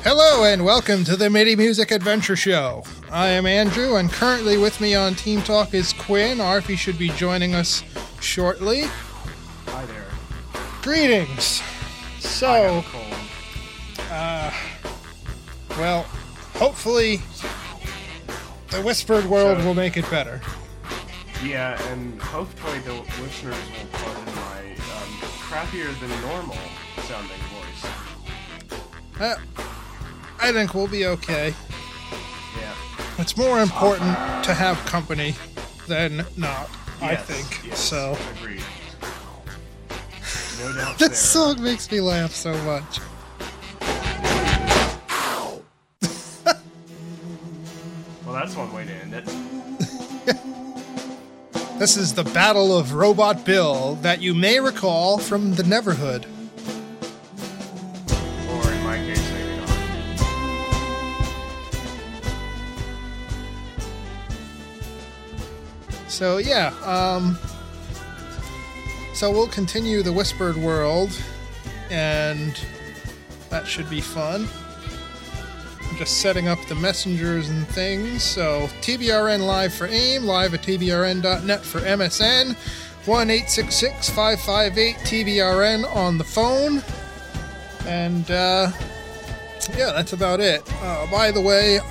Hello and welcome to the MIDI Music Adventure Show. I am Andrew, and currently with me on Team Talk is Quinn. Arfie should be joining us shortly. Hi there. Greetings. So, well, hopefully the Whispered World will make it better. Yeah, and hopefully the listeners will pardon my crappier than normal sounding voice. I think we'll be okay. Yeah. It's more important to have company than not, I think. Yes, So, agreed. No doubt this song makes me laugh so much. Well, that's one way to end it. This is the Battle of Robot Bill that you may recall from the Neverhood. Or in my case, maybe not. So yeah, so we'll continue the Whispered World, and that should be fun. I'm just setting up the messengers and things. So TBRN live for AIM, live at tbrn.net for MSN, 1-866-558-TBRN on the phone, and yeah, that's about it. By the way,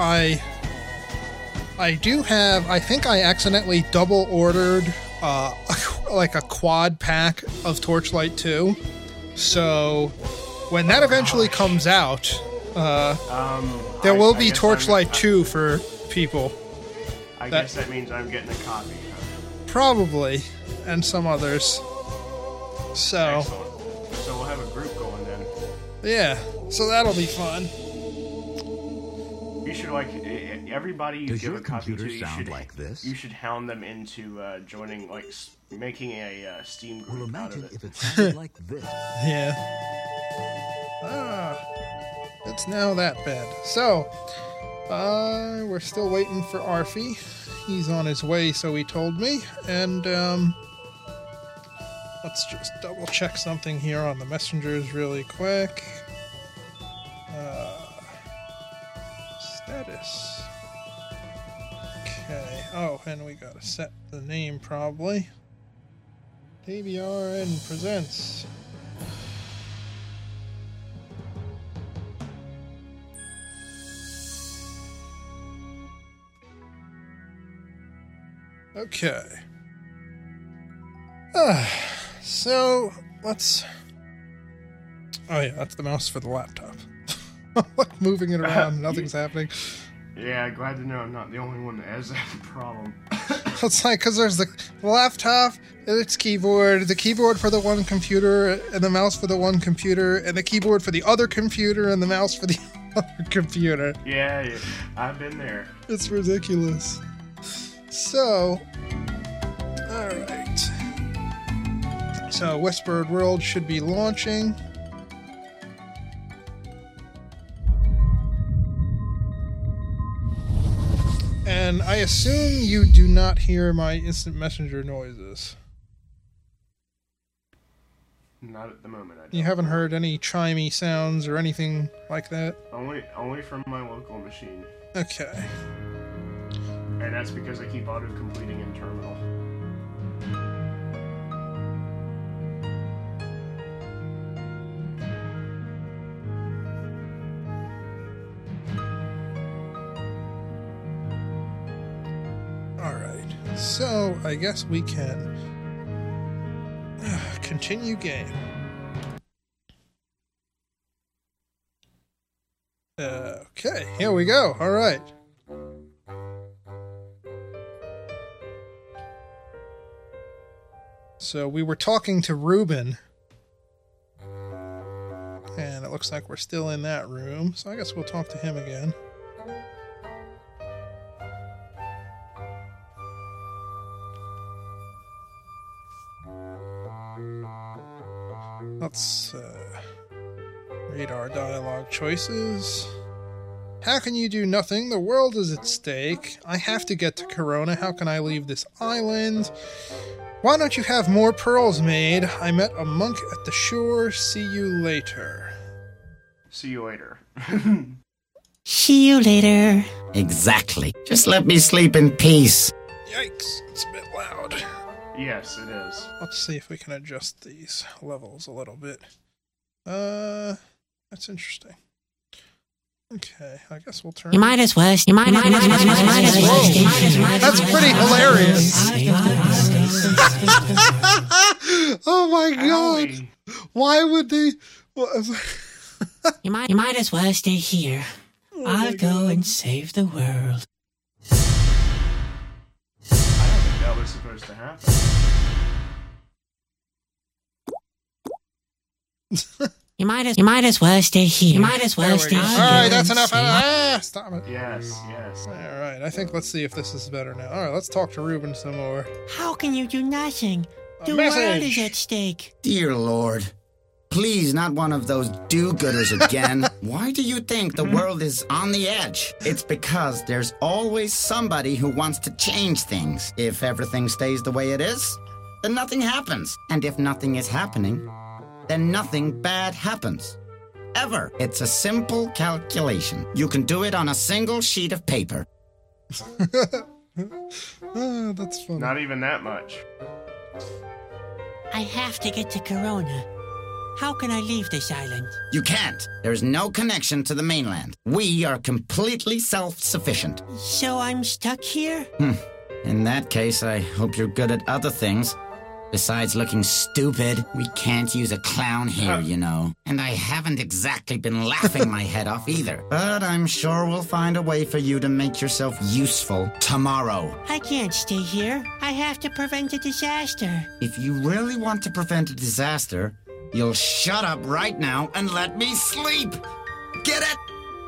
I do have, I think I accidentally double ordered like a quad pack of Torchlight 2. So when that eventually comes out, there will be Torchlight 2 for people. I guess that means I'm getting a copy. Probably, and some others. So, Excellent. So we'll have a group going then. yeah, so that'll be fun. You should, like, everybody you give a copy to, you should hound them into joining, like, making a Steam group well, out of imagine it. if it sounded like this. Yeah. It's now that bad. So, we're still waiting for Arfie. He's on his way, so he told me. And, let's just double check something here on the messengers really quick. Status. Okay. Oh, and we gotta set the name probably. TBRN presents. Okay. So let's. Oh yeah, that's the mouse for the laptop. Like moving it around, nothing's happening. Yeah, glad to know I'm not the only one that has that problem. It's like, because there's the laptop and its keyboard, the keyboard for the one computer, and the mouse for the one computer, and the keyboard for the other computer, and the mouse for the other computer. Yeah, I've been there. It's ridiculous. So, alright. So, Whispered World should be launching. And I assume you do not hear my instant messenger noises. Not at the moment. I don't. You haven't heard any chimey sounds or anything like that? Only from my local machine. Okay. And that's because I keep auto-completing in terminal. Alright. So, I guess we can continue game. Okay, here we go. Alright. So we were talking to Ruben, and it looks like we're still in that room, so I guess we'll talk to him again. Let's read our dialogue choices. How can you do nothing? The world is at stake. I have to get to Corona. How can I leave this island? Why don't you have more pearls made? I met a monk at the shore. See you later. See you later. See you later. Exactly. Just let me sleep in peace. Yikes, it's a bit loud. Yes, it is. Let's see if we can adjust these levels a little bit. That's interesting. Okay, I guess we'll turn... You might as well. That's pretty hilarious. Oh my god. Owie. Why would they... You might as well stay here. I'll go and save the world. I don't think that was supposed to happen. You might as well stay here. You might as well stay here. Alright, that's enough. Stop it. Yes. Alright, I think let's see if this is better now. Alright, let's talk to Ruben some more. How can you do nothing? The message. world is at stake. Dear Lord, please not one of those do-gooders again. Why do you think the world is on the edge? It's because there's always somebody who wants to change things. If everything stays the way it is, then nothing happens. And if nothing is happening, then nothing bad happens. Ever. It's a simple calculation. You can do it on a single sheet of paper. That's funny. Not even that much. I have to get to Corona. How can I leave this island? You can't. There's no connection to the mainland. We are completely self-sufficient. So I'm stuck here? In that case, I hope you're good at other things. Besides looking stupid, we can't use a clown here, you know. And I haven't exactly been laughing my head off either. But I'm sure we'll find a way for you to make yourself useful tomorrow. I can't stay here. I have to prevent a disaster. If you really want to prevent a disaster, you'll shut up right now and let me sleep. Get it?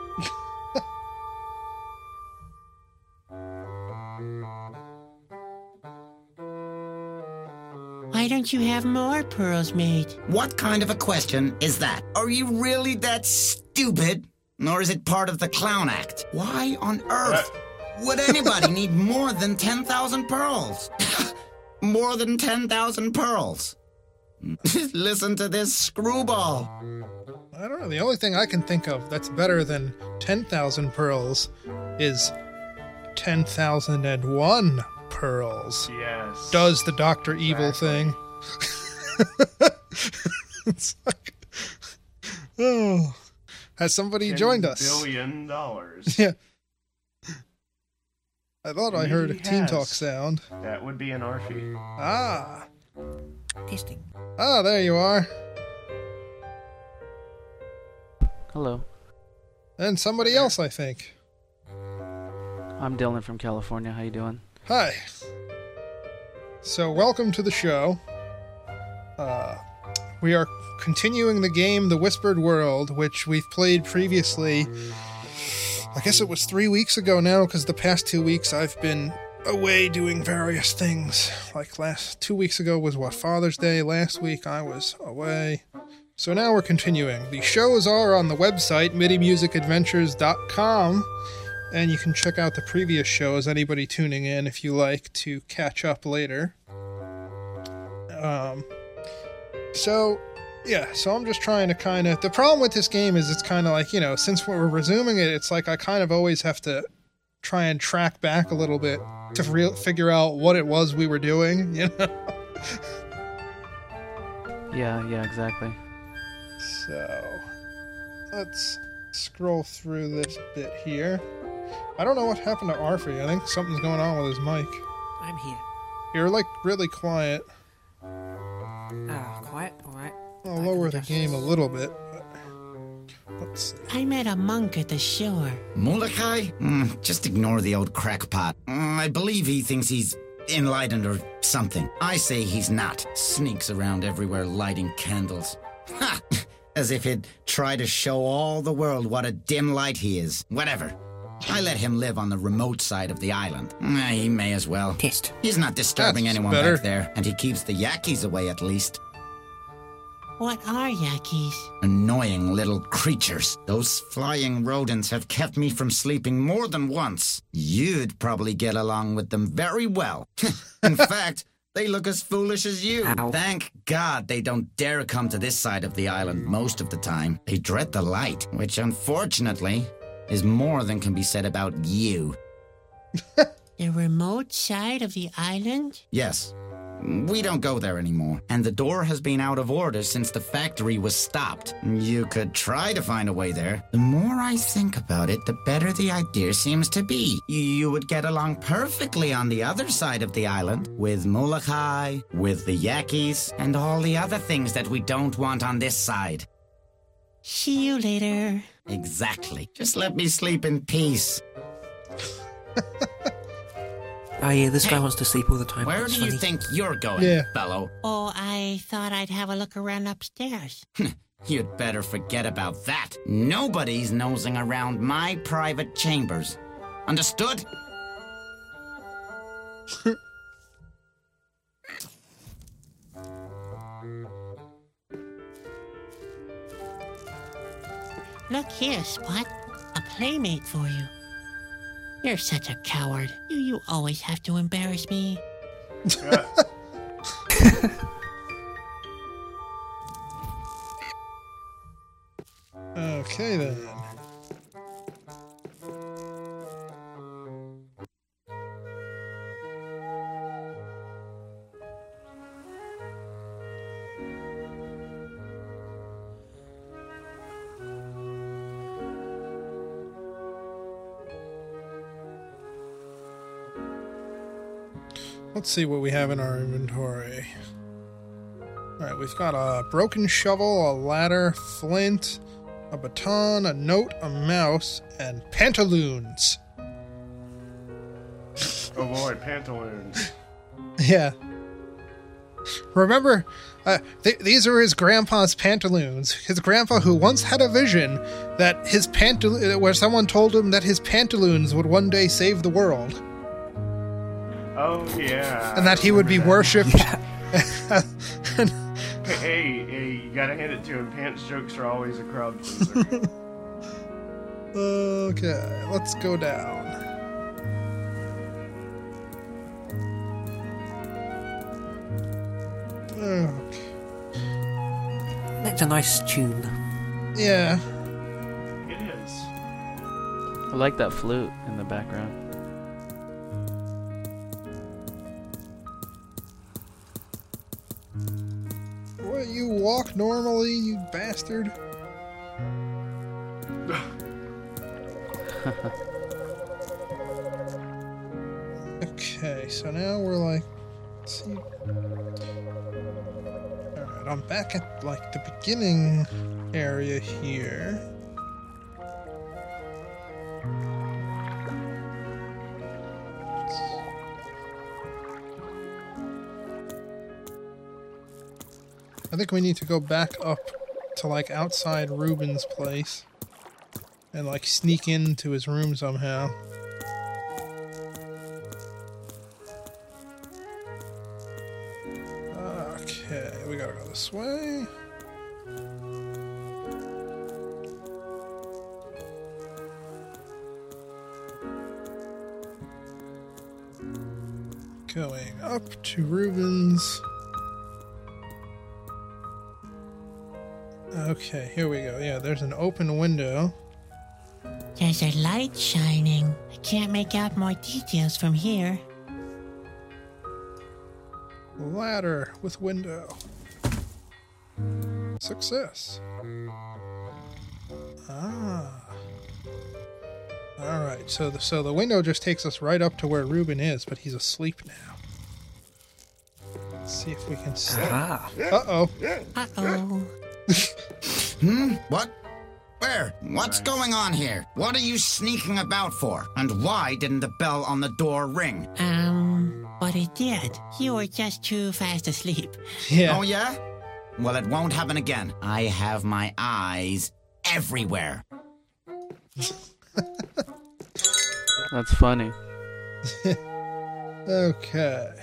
Why don't you have more pearls made? What kind of a question is that? Are you really that stupid? Or is it part of the clown act? Why on earth would anybody need more than 10,000 pearls? More than 10,000 pearls. Listen to this screwball. I don't know. The only thing I can think of that's better than 10,000 pearls is 10,001 pearls. Yes. Does the Dr. Evil thing. It's like, oh. Has somebody joined us? $10 billion. Yeah. I thought I heard a Maybe he Team has. Talk sound. That would be an Arfie. Ah. Testing. Ah, there you are. Hello, And somebody else, I think. I'm Dylan from California. How you doing? Hi. So, welcome to the show. We are continuing the game The Whispered World, which we've played previously. I guess it was 3 weeks ago now, because the past 2 weeks I've been away doing various things. Like 2 weeks ago was Father's Day. Last week I was away. So now we're continuing. The shows are on the website, midimusicadventures.com. And you can check out the previous shows, anybody tuning in, if you like, to catch up later. So I'm just trying to kind of... The problem with this game is it's kind of like, since we're resuming it, it's like I kind of always have to try and track back a little bit to figure out what it was we were doing, Yeah, exactly. So, let's scroll through this bit here. I don't know what happened to Arfie. I think something's going on with his mic. I'm here. You're, really quiet. Quiet? Alright. I'll lower the game a little bit, but let's see. I met a monk at the shore. Molokai? Just ignore the old crackpot. I believe he thinks he's enlightened or something. I say he's not. Sneaks around everywhere lighting candles. Ha! As if he'd try to show all the world what a dim light he is. Whatever. I let him live on the remote side of the island. He may as well. Test. He's not disturbing That's anyone better. back there, and he keeps the yakis away at least. What are yakis? Annoying little creatures. Those flying rodents have kept me from sleeping more than once. You'd probably get along with them very well. In fact, they look as foolish as you. Ow. Thank God they don't dare come to this side of the island most of the time. They dread the light, which unfortunately is more than can be said about you. The remote side of the island? Yes. We don't go there anymore, and the door has been out of order since the factory was stopped. You could try to find a way there. The more I think about it, the better the idea seems to be. You would get along perfectly on the other side of the island, with Molokai, with the Yakis, and all the other things that we don't want on this side. See you later. Exactly. Just let me sleep in peace. Oh yeah, this guy wants to sleep all the time. Where That's do you funny. think you're going, Yeah. fellow? Oh, I thought I'd have a look around upstairs. You'd better forget about that. Nobody's nosing around my private chambers. Understood? Look here, Spot. A playmate for you. You're such a coward. You always have to embarrass me. Okay, then. Let's see what we have in our inventory. Alright, we've got a broken shovel, a ladder, flint, a baton, a note, a mouse, and pantaloons. Oh boy, pantaloons. Yeah. Remember, these are his grandpa's pantaloons. His grandpa who once had a vision that where someone told him that his pantaloons would one day save the world. Oh yeah. And that he would be worshipped. Hey, you gotta hand it to him. Pants jokes are always a crowd pleaser. Okay, let's go down. Okay. That's a nice tune. Yeah. It is. I like that flute in the background. What, you walk normally, you bastard? Okay, so now we're like, let's see. Alright, I'm back at like the beginning area here. I think we need to go back up to like outside Ruben's place and like sneak into his room somehow. Okay, we gotta go this way. Going up to Ruben's. Okay, here we go. Yeah, there's an open window. There's a light shining. I can't make out more details from here. Ladder with window. Success. Ah. Alright, so the window just takes us right up to where Ruben is, but he's asleep now. Let's see if we can see. Ah. Uh-oh. Uh-oh. What? Where? What's going on here? What are you sneaking about for? And why didn't the bell on the door ring? But it did. You were just too fast asleep. Yeah. Oh, yeah? Well, it won't happen again. I have my eyes everywhere. That's funny. Okay.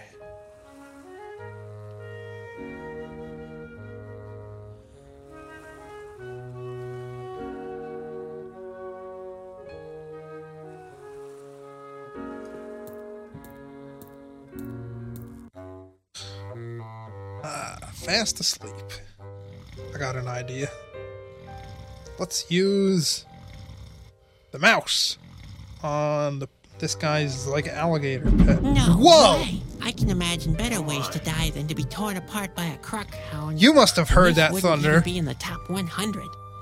Fast asleep. I got an idea. Let's use the mouse on this guy's like alligator pet. No Whoa! way! I can imagine better ways to die than to be torn apart by a croc hound. You must have heard This that wouldn't thunder. even be in the top 100.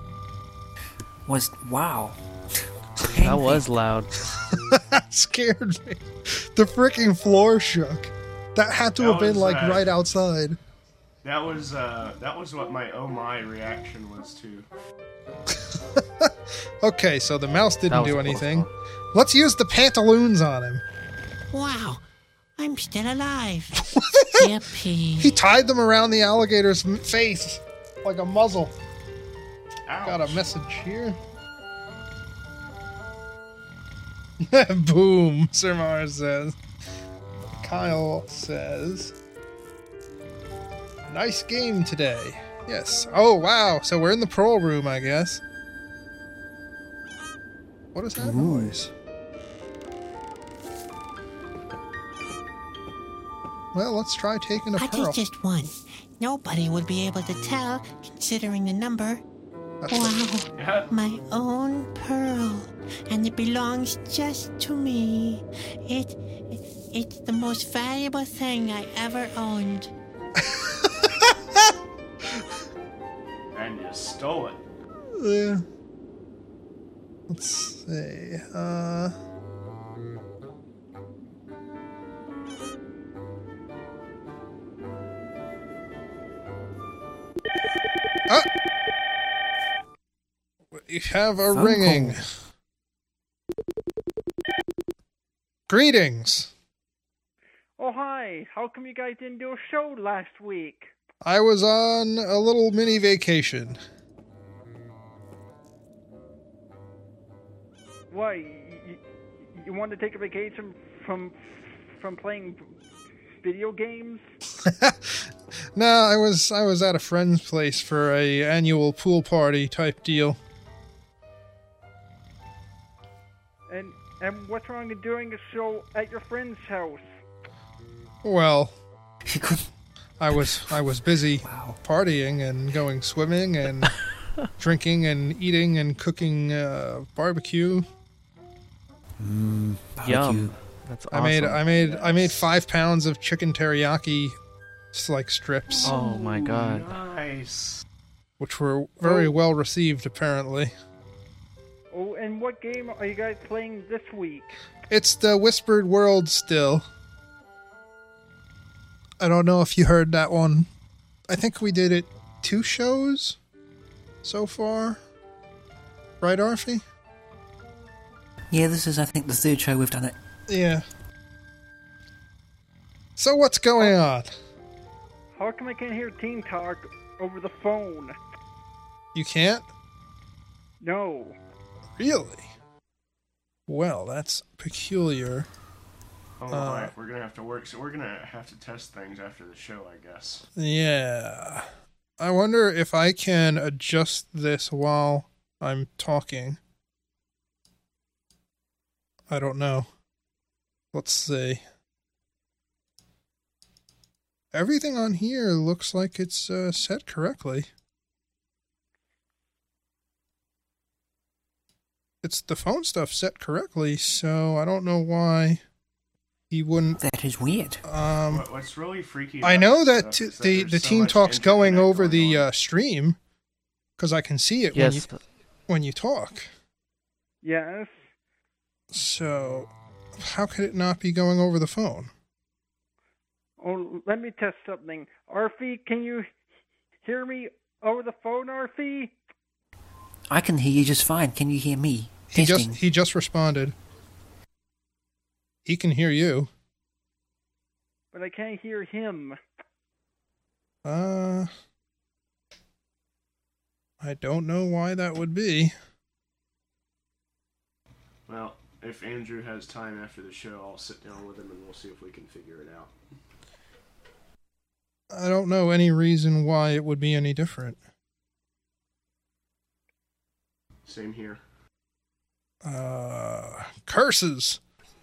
Wow. That was loud. That scared me. The freaking floor shook. That had to That have been was, like right outside. That was what my oh my reaction was to. Okay, so the mouse That didn't was do a close anything. one. Let's use the pantaloons on him. Wow, I'm still alive. He Yippee. tied them around the alligator's face like a muzzle. Ouch. Got a message here. Boom, Sir Mars says. Kyle says, nice game today. Yes. Oh, wow. So we're in the parole room, I guess. What is that noise? Well, let's try taking a I pearl. just one. Nobody would be able to tell, considering the number. That's Wow, Yeah. my own pearl, and it belongs just to me. It's the most valuable thing I ever owned. And you stole it. Yeah. Let's see. Ah! We have a Phone ringing. call. Greetings. Oh, hi. How come you guys didn't do a show last week? I was on a little mini vacation. Why? You want to take a vacation from playing video games? No, I was at a friend's place for a annual pool party type deal. And what's wrong with doing a show at your friend's house? Well, He could. I was busy Wow. partying and going swimming and drinking and eating and cooking barbecue. Barbecue. Yum. That's awesome. I made 5 pounds of chicken teriyaki like strips, Oh my god. Nice. which were very well received apparently. Oh, and what game are you guys playing this week? It's the Whispered World still. I don't know if you heard that one. I think we did it 2 shows so far. Right, Arfie? Yeah, this is, I think, the third show we've done it. Yeah. So what's going on? How come I can't hear Team Talk over the phone? You can't? No. Really? Well, that's peculiar. Oh my, we're gonna have to work. So we're gonna have to test things after the show, I guess. Yeah. I wonder if I can adjust this while I'm talking. I don't know. Let's see. Everything on here looks like it's set correctly. It's the phone stuff set correctly, so I don't know why he wouldn't. That is weird. What's really freaky about I know this that stuff is the there's so Team much Talk's going internet over going the on. stream because I can see it Yes. when you talk. Yes. So, how could it not be going over the phone? Oh, let me test something. Arfie, can you hear me over the phone, Arfie? I can hear you just fine. Can you hear me? Testing. He just responded. He can hear you. But I can't hear him. I don't know why that would be. Well, if Andrew has time after the show, I'll sit down with him and we'll see if we can figure it out. I don't know any reason why it would be any different. Same here. Curses.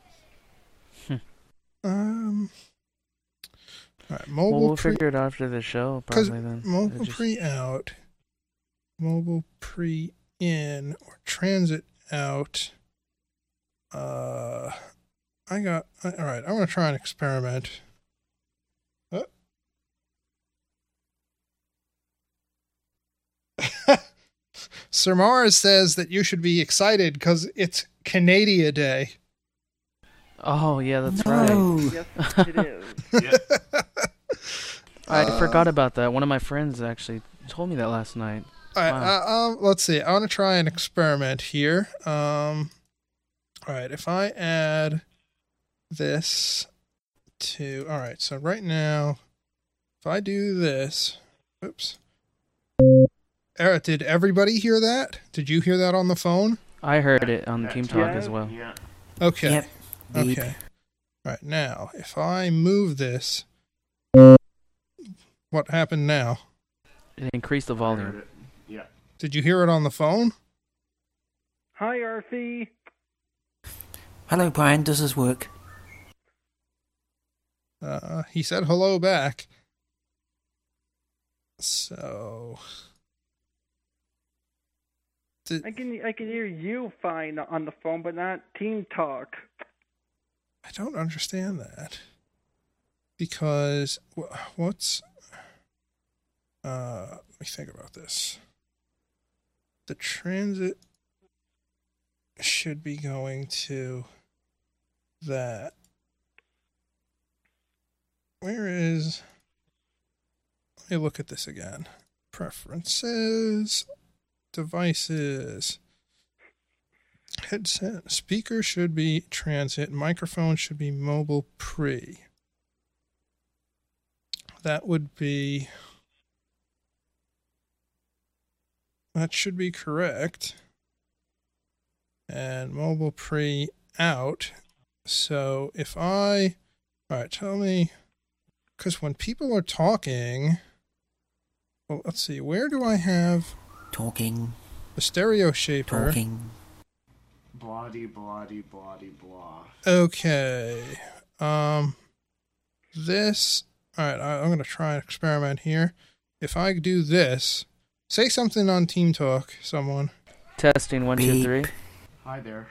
All right, Well, mobile we'll figure it out after the show, because probably then. mobile It just- pre out, mobile pre in, or transit out. All right, I'm going to try an experiment. Sir Mars says that you should be excited because it's Canada Day. Oh, yeah, that's No. right. Yes, it is. Yeah. I forgot about that. One of my friends actually told me that last night. All right, Wow. let's see. I want to try an experiment here. All right, if I add this to... All right, so right now, if I do this... Oops. Eric, did everybody hear that? Did you hear that on the phone? I heard it on the Team Talk Yeah. as well. Yeah. Okay. Yep. Beep. Okay. All right, now, if I move this... What happened now? It increased the Heard volume. it. Yeah. Did you hear it on the phone? Hi, Arfie. Hello, Brian. Does this work? He said hello back. So... I can hear you fine on the phone, but not Team Talk. I don't understand that. Because what's... let me think about this. The transit should be going to that. Where is... Let me look at this again. Preferences... Devices. Headset. Speaker should be transit. Microphone should be mobile pre. That would be... That should be correct. And mobile pre out. So if I... Alright, tell me... Because when people are talking... Well, let's see. Where do I have... Talking. The stereo shaper. Talking. Blah-de, blah-de, blah-de, blah. Okay. This. Alright, I'm going to try an experiment here. If I do this, say something on Team Talk, someone. Testing 1, 2, Beep. 3. Hi there.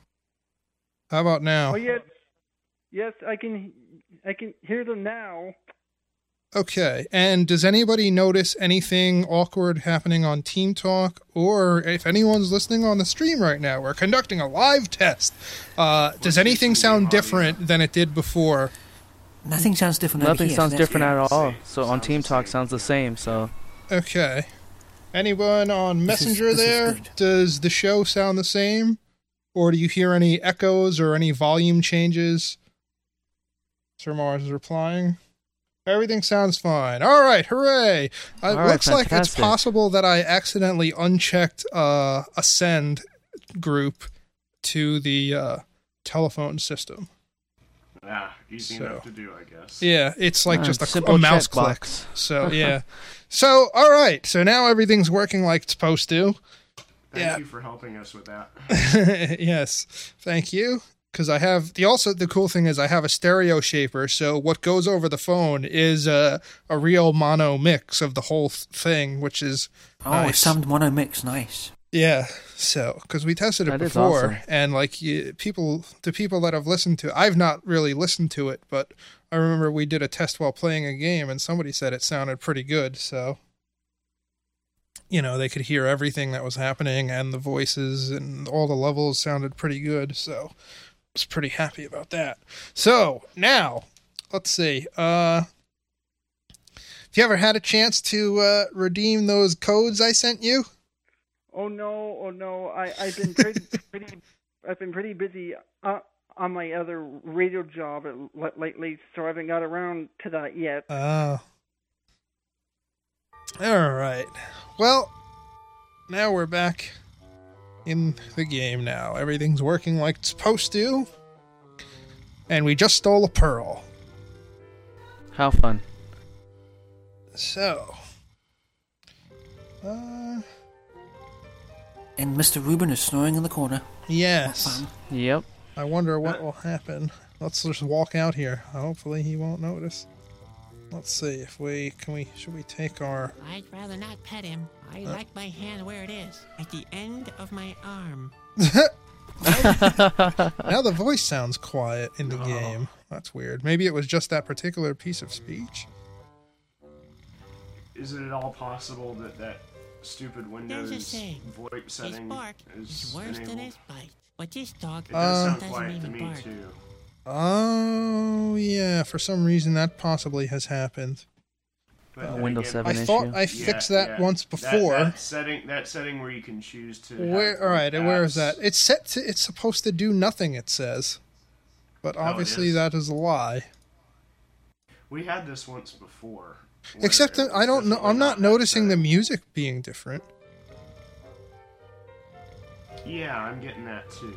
How about now? Oh, yes, I can hear them now. Okay, and does anybody notice anything awkward happening on Team Talk? Or if anyone's listening on the stream right now, we're conducting a live test. Does anything sound different than it did before? Nothing sounds different over Nothing here, sounds so that's different good. at all. Same. So on Sounds Team the Talk same. sounds the same, so... Okay. Anyone on This is- Messenger this is there? good. Does the show sound the same? Or do you hear any echoes or any volume changes? Sir Mars is replying. Everything sounds fine. All right, hooray! All right, looks like it's fantastic. possible that I accidentally unchecked a send group to the telephone system. Ah, easy So. enough to do, I guess. Yeah, it's like just simple a mouse click. checkbox. So, yeah. So, all right. So now everything's working like it's supposed to. Thank Yeah. you for helping us with that. Yes, thank you. Because I have the cool thing is I have a stereo shaper, so what goes over the phone is a real mono mix of the whole thing, which is Oh, nice. sound mono mix. Nice. Yeah. So because we tested it That is before, awesome. and like the people that have listened to, I've not really listened to it, but I remember we did a test while playing a game, and somebody said it sounded pretty good. So. They could hear everything that was happening, and the voices and all the levels sounded pretty good. So I was pretty happy about that. So now, let's see. Have you ever had a chance to redeem those codes I sent you? Oh no! I've been pretty busy on my other radio job lately, so I haven't got around to that yet. Oh. All right. Well, now we're back in the game now. Everything's working like it's supposed to. And we just stole a pearl. How fun. So. And Mr. Rubin is snoring in the corner. Yes. Fun. Yep. I wonder what will happen. Let's just walk out here. Hopefully he won't notice. Let's see if should we take our... I'd rather not pet him. I like my hand where it is, at the end of my arm. Now the voice sounds quiet in the game. That's weird. Maybe it was just that particular piece of speech. Is it at all possible that that stupid Windows There's a saying. VoIP His setting bark is is worse than enabled? his bite. But this dog It does sound doesn't quiet to even me bark. too. Oh, yeah. For some reason, that possibly has happened. But then Windows again, 7 I issue. thought I fixed that once before. That setting where you can choose to. Where? have All right. apps. Where is that? It's set to. It's supposed to do nothing. It says, but obviously is? that is a lie. We had this once before. where Except that it I was don't know. definitely I'm not that noticing the setting. music being different. Yeah, I'm getting that too.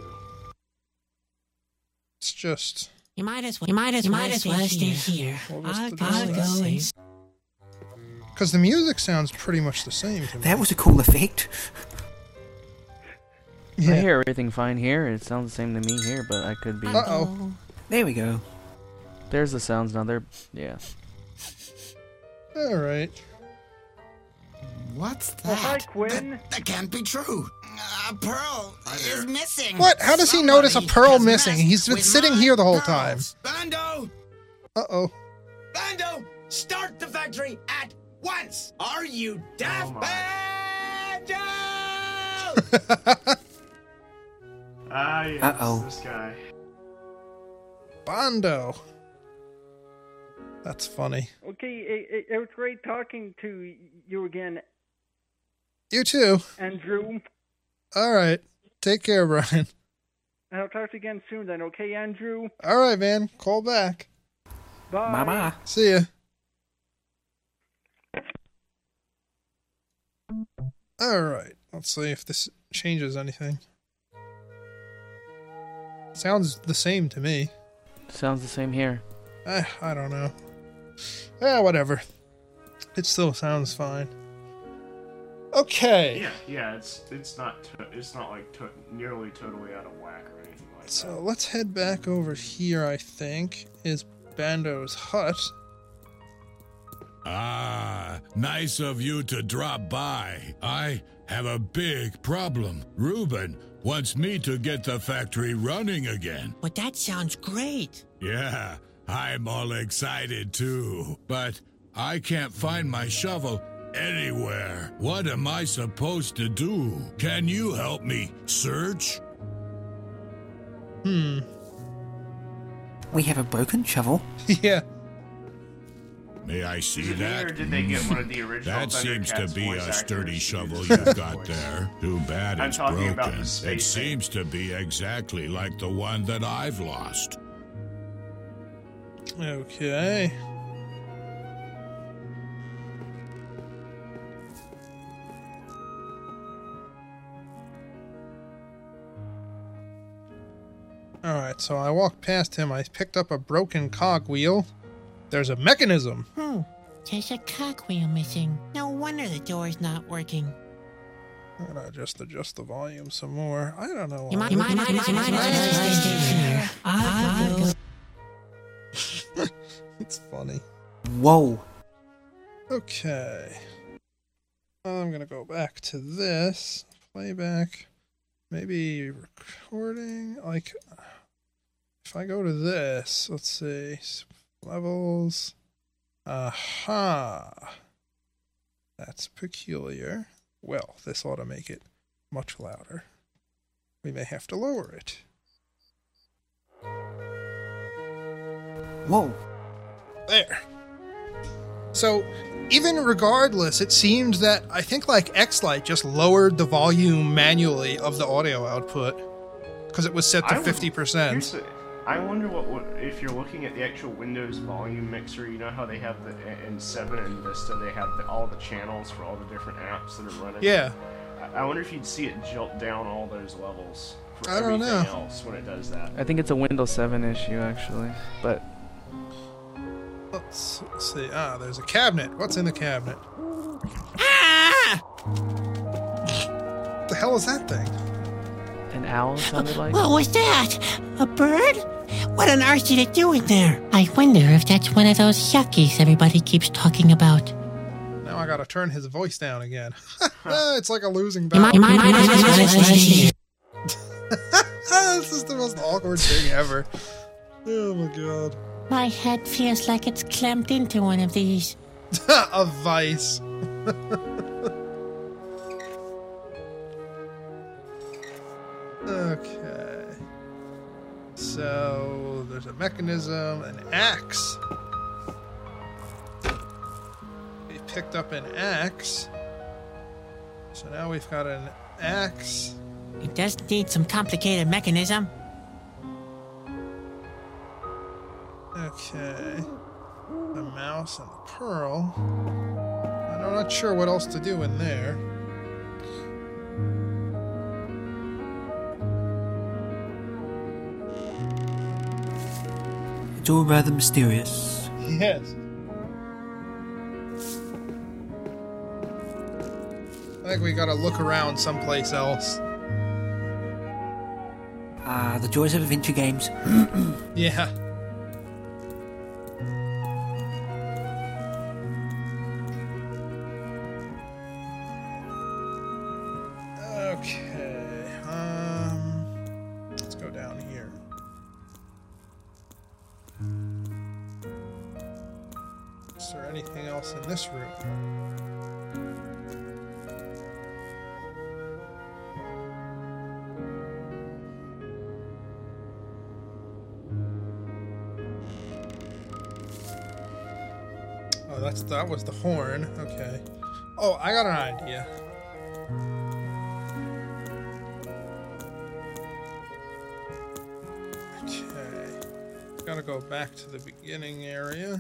It's just. You might as well stay here. What was I'll the go difference? and Because the music sounds pretty much the same to me. That was a cool effect. Yeah. I hear everything fine here. It sounds the same to me here, but I could be. Uh-oh. There we go. There's the sounds now. They're yeah. All right. What's that? Oh, hi, Quinn. That can't be true. A pearl is missing. What? How does he notice a Somebody pearl has missing? messed He's been with sitting my here the whole pearls. time. Bando! Uh-oh. Bando! Start the factory at once! Are you deaf? Oh my. Bando! Ah, yes, Uh-oh. this guy. Bondo. That's funny. Okay, it was great talking to you again, You too. Andrew. All right. Take care, Brian. I'll talk to you again soon then, okay, Andrew? All right, man. Call back. Bye. Bye-bye. See ya. All right. Let's see if this changes anything. Sounds the same to me. Sounds the same here. I don't know. Whatever. It still sounds fine. Okay. Yeah. It's not like nearly totally out of whack or anything like that. So let's head back over here, I think, is Bando's hut. Ah, nice of you to drop by. I have a big problem. Ruben wants me to get the factory running again. But that sounds great. Yeah, I'm all excited too. But I can't find my shovel anywhere. What am I supposed to do? Can you help me search? We have a broken shovel. Yeah. May I see Is it me, that? or did they get one of the original That seems to Thundercats be voice a actors sturdy to shovel use you've the got voice? there. Too bad I'm it's talking about broken. the It space thing. seems to be exactly like the one that I've lost. Okay. Alright, so I walked past him. I picked up a broken cogwheel. There's a mechanism. There's a cogwheel missing. No wonder the door's not working. And I just adjust the volume some more. I don't know. You why. might as well stay here. I'll go. It's funny. Whoa. Okay. I'm gonna go back to this. Playback. Maybe recording. Like, if I go to this, let's see. Levels. Aha. That's peculiar. Well, this ought to make it much louder. We may have to lower it. Whoa. There. So, even regardless, it seems that I think like X-Lite just lowered the volume manually of the audio output because it was set to 50%. I wonder what if you're looking at the actual Windows volume mixer. You know how they have in 7 and Vista they have all the channels for all the different apps that are running. Yeah. I wonder if you'd see it jolt down all those levels for I don't everything know. else when it does that. I think it's a Windows 7 issue actually, but Let's see. There's a cabinet. What's in the cabinet? Ah! What the hell is that thing? an owl sounded like. What was that? A bird? What on earth did it do in there? I wonder if that's one of those yuckies everybody keeps talking about. Now I gotta turn his voice down again. It's like a losing battle. You might This is the most awkward thing ever. Oh my god. My head feels like it's clamped into one of these. A vice. Okay. So there's a mechanism, an axe. We picked up an axe. So now we've got an axe. It does need some complicated mechanism. Okay. The mouse and the pearl. I'm not sure what else to do in there. It's all rather mysterious. Yes. I think we gotta look around someplace else. Ah, the joys of adventure games. Yeah. Okay. Let's go down here. Is there anything else in this room? Oh, that was the horn. Okay. Oh, I got an idea. Okay. Gotta go back to the beginning area.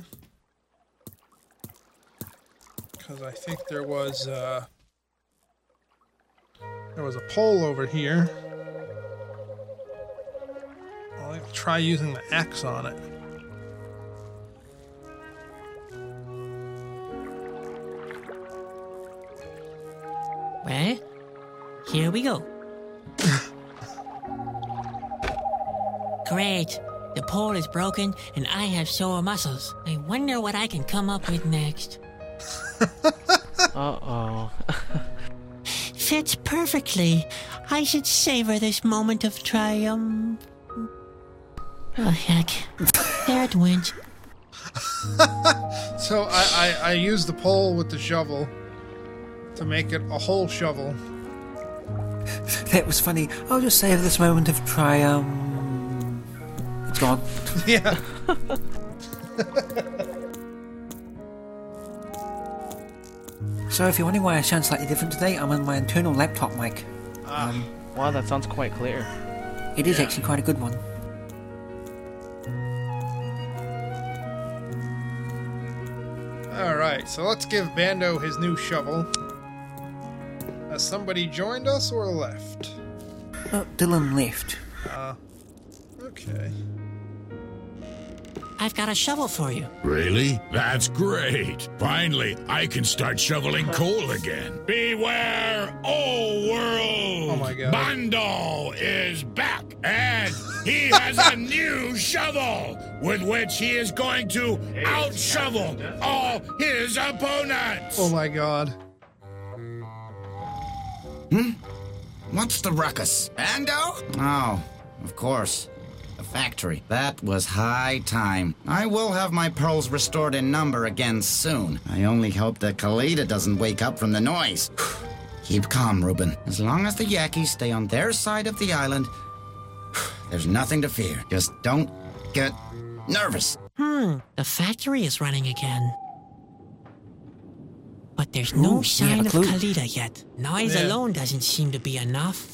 Because I think there was a pole over here. I'll try using the axe on it. Well, here we go. Great. The pole is broken and I have sore muscles. I wonder what I can come up with next. Uh-oh. Fits perfectly. I should savor this moment of triumph. Oh, heck. There it went. So I used the pole with the shovel to make it a whole shovel. That was funny. I'll just save this moment of triumph. It's gone. Yeah. So if you're wondering why I sound slightly different today, I'm on my internal laptop mic. Wow, that sounds quite clear. It is actually quite a good one. Alright, so let's give Bando his new shovel. Has somebody joined us or left? Oh, Dylan left. Okay. I've got a shovel for you. Really? That's great. Finally, I can start shoveling coal again. Beware, oh world! Oh my god. Bando is back, and he has a new shovel with which he is going to out-shovel all his opponents. Oh my god. What's the ruckus? Bando? Oh, of course. The factory. That was high time. I will have my pearls restored in number again soon. I only hope that Khalida doesn't wake up from the noise. Keep calm, Reuben. As long as the Yakis stay on their side of the island, there's nothing to fear. Just don't get nervous. The factory is running again. But there's no sign of Khalida yet. Noise alone doesn't seem to be enough.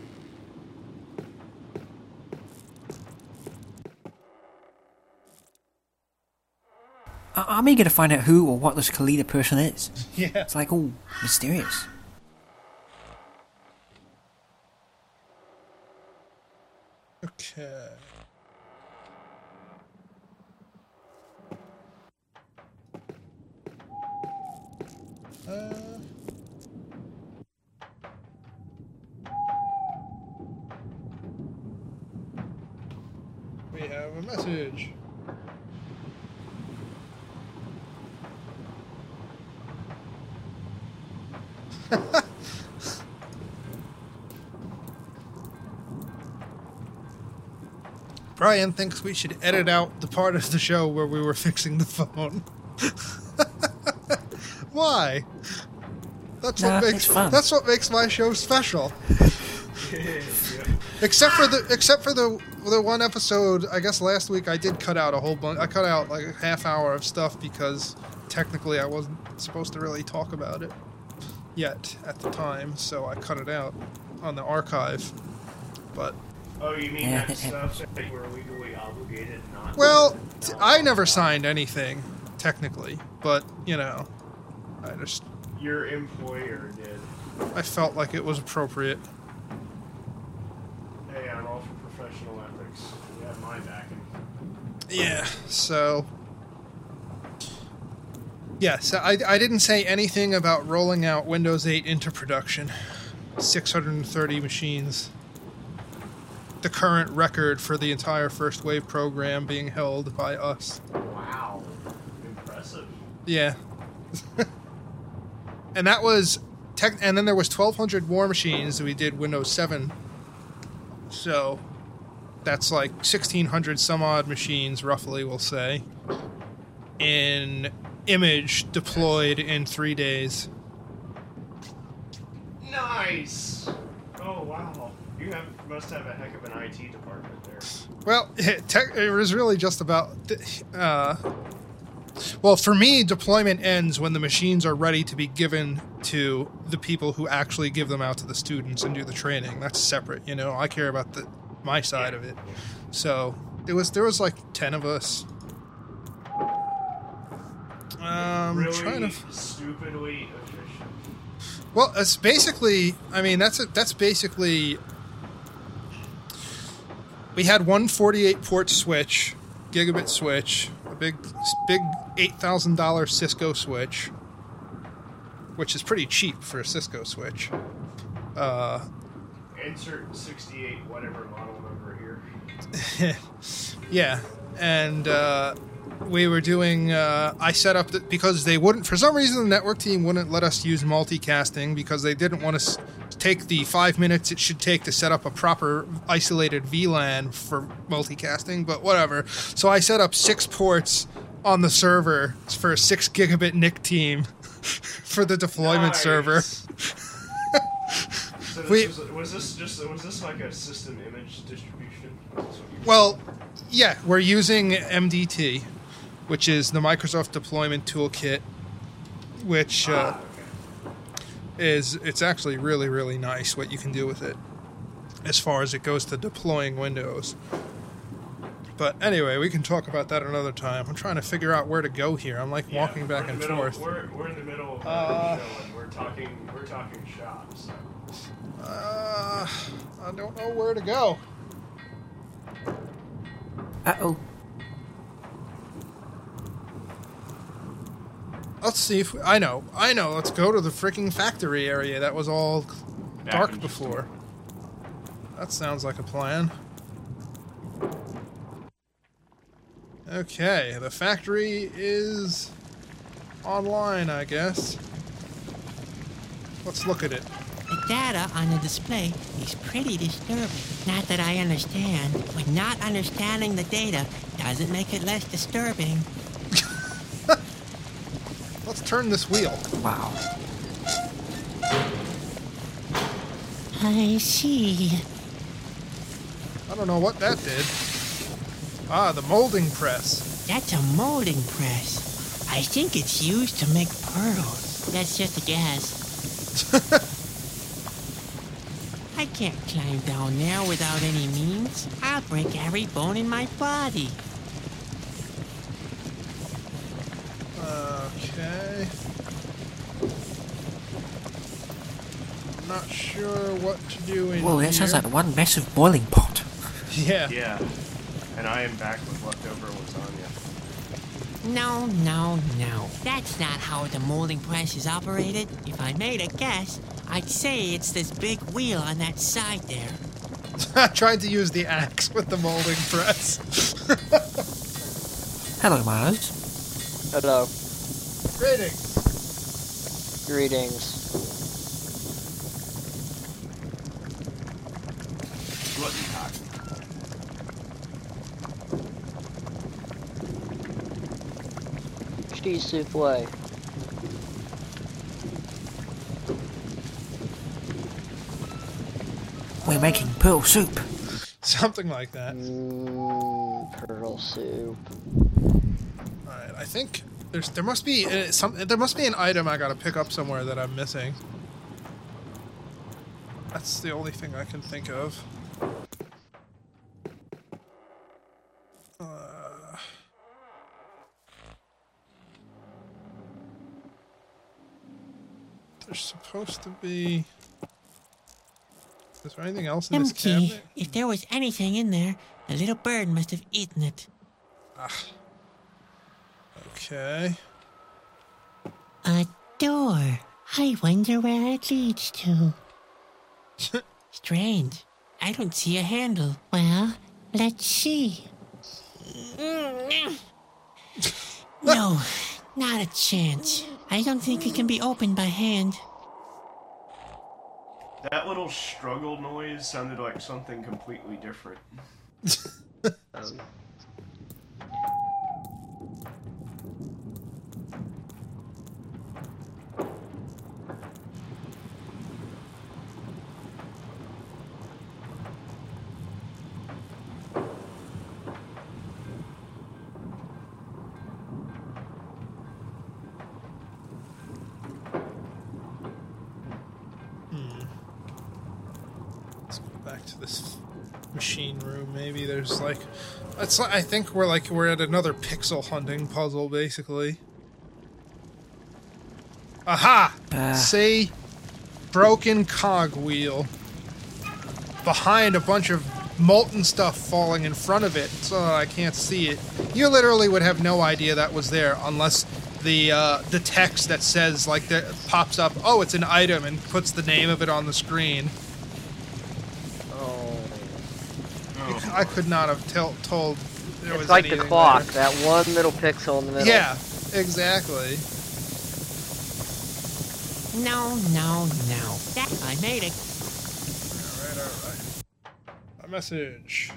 I'm eager to find out who or what this Khalida person is. Yeah. It's like all mysterious. Okay. We have a message. Brian thinks we should edit out the part of the show where we were fixing the phone. Why? That's what makes my show special. Except for the one episode, I guess last week I did cut out a whole bunch. I cut out like a half hour of stuff because technically I wasn't supposed to really talk about it yet at the time, so I cut it out on the archive. But oh, you mean that stuff that you were legally obligated not to? Well, I never signed anything technically, but I just your employer did. I felt like it was appropriate. Hey, I'm all for professional ethics. You have my backing. Yeah, so... Yes, I didn't say anything about rolling out Windows 8 into production. 630 machines. The current record for the entire first wave program being held by us. Wow. Impressive. Yeah. And that was... and then there was 1,200 more machines that we did Windows 7. So, that's like 1,600 some odd machines, roughly, we'll say, in image deployed in 3 days. Nice! Oh, wow. You must have a heck of an IT department there. Well, it was really just about... well, for me, deployment ends when the machines are ready to be given to the people who actually give them out to the students and do the training. That's separate, I care about my side of it. So there was like 10 of us. Really trying to... stupidly efficient. Well, it's basically... I mean, that's basically... We had one 48-port switch, gigabit switch, a big $8,000 Cisco switch, which is pretty cheap for a Cisco switch. Insert 68 whatever model number here. Yeah, and we were doing... I set up... because they wouldn't... For some reason, the network team wouldn't let us use multicasting because they didn't want to take the 5 minutes it should take to set up a proper isolated VLAN for multicasting, but whatever. So I set up 6 ports on the server for a 6 gigabit NIC team for the deployment server. So was this like a system image distribution? Well, yeah, we're using MDT, which is the Microsoft Deployment Toolkit, which it's actually really, really nice what you can do with it as far as it goes to deploying Windows. But anyway, we can talk about that another time. I'm trying to figure out where to go here. I'm like walking back and forth. We're in the middle of the show and we're talking shops. So. I don't know where to go. Uh-oh. Let's see if... I know. Let's go to the freaking factory area. That was all dark before. That sounds like a plan. Okay, the factory is online, I guess. Let's look at it. The data on the display is pretty disturbing. Not that I understand, but not understanding the data doesn't make it less disturbing. Let's turn this wheel. Wow. I see. I don't know what that did. Ah, the molding press. That's a molding press. I think it's used to make pearls. That's just a guess. I can't climb down there without any means. I'll break every bone in my body. Okay. I'm not sure what to do in Whoa, that here. sounds like one massive boiling pot. Yeah. Yeah. And I am back with leftover lasagna. No. That's not how the molding press is operated. If I made a guess, I'd say it's this big wheel on that side there. I tried to use the axe with the molding press. Hello, Mars. Hello. Greetings. pea souffle. We're making pearl soup. Something like that. Pearl soup. Alright, I think there must be an item I gotta pick up somewhere that I'm missing. That's the only thing I can think of. There's supposed to be... Is there anything else in this Empty. cabinet? If there was anything in there, a little bird must have eaten it. Okay. A door. I wonder where it leads to. Strange. I don't see a handle. Well, let's see. No, not a chance. I don't think it can be opened by hand. That little struggle noise sounded like something completely different. To this machine room, maybe there's like, I think we're at another pixel hunting puzzle, basically. Aha! See, broken cogwheel behind a bunch of molten stuff falling in front of it, so that I can't see it. You literally would have no idea that was there unless the text that says like that pops up. Oh, it's an item, and puts the name of it on the screen. I could not have told there was It's like the anything clock, there. that one little pixel in the middle. Yeah, exactly. No. I made it. Alright. A message.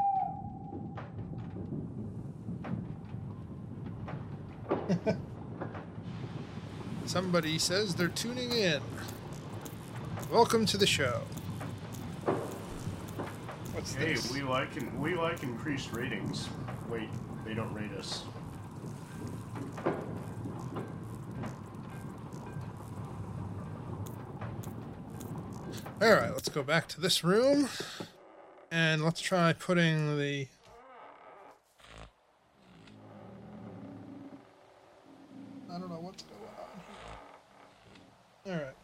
Somebody says they're tuning in. Welcome to the show. What's Hey, this? we like increased ratings. Wait, they don't rate us. Alright, let's go back to this room. And let's try putting the... I don't know what's going on here. Alright.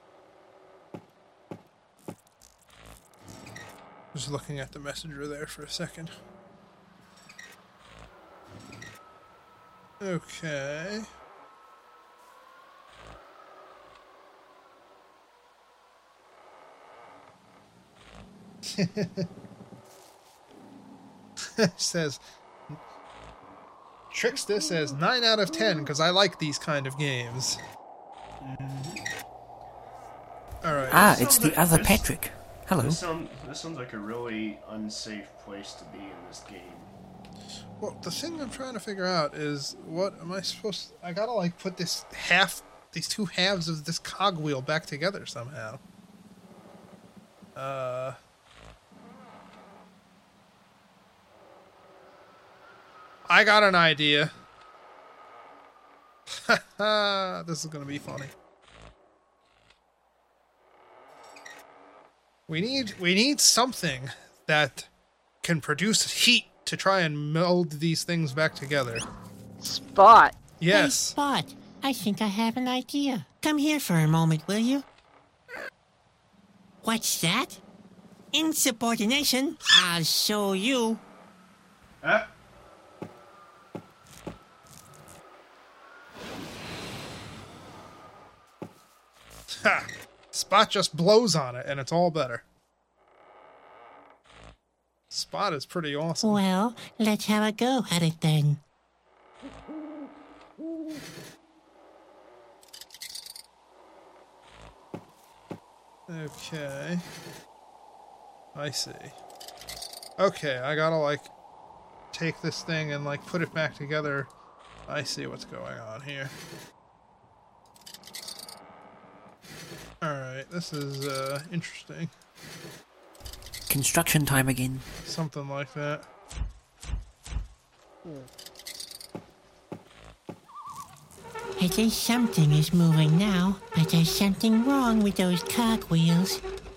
Just looking at the messenger there for a second. Okay. Says Trickster says 9 out of 10 because I like these kind of games. Alright. It's the other Patrick. Hello. This sounds like a really unsafe place to be in this game. Well, the thing I'm trying to figure out is what am I supposed to... I gotta like put these two halves of this cogwheel back together somehow. I got an idea. This is gonna be funny. We need something that can produce heat to try and meld these things back together. Spot. Yes. Hey, Spot. I think I have an idea. Come here for a moment, will you? What's that? Insubordination? I'll show you. Ah. Ha! Spot just blows on it, and it's all better. Spot is pretty awesome. Well, let's have a go at it then. Okay. I see. Okay, I gotta, like, take this thing and, like, put it back together I see what's going on here. Alright, this is interesting. Construction time again. Something like that. At least something is moving now, but there's something wrong with those cogwheels.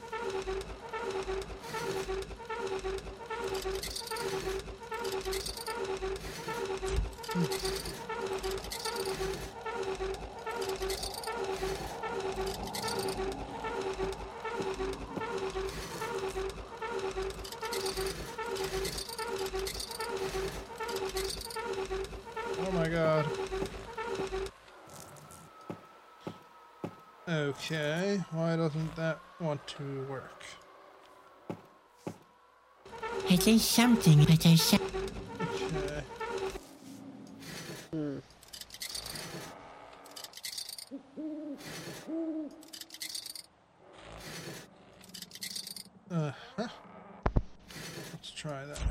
Oh my god. Okay, why doesn't that want to work? At least something, but there's some... Okay. Uh-huh. Let's try that.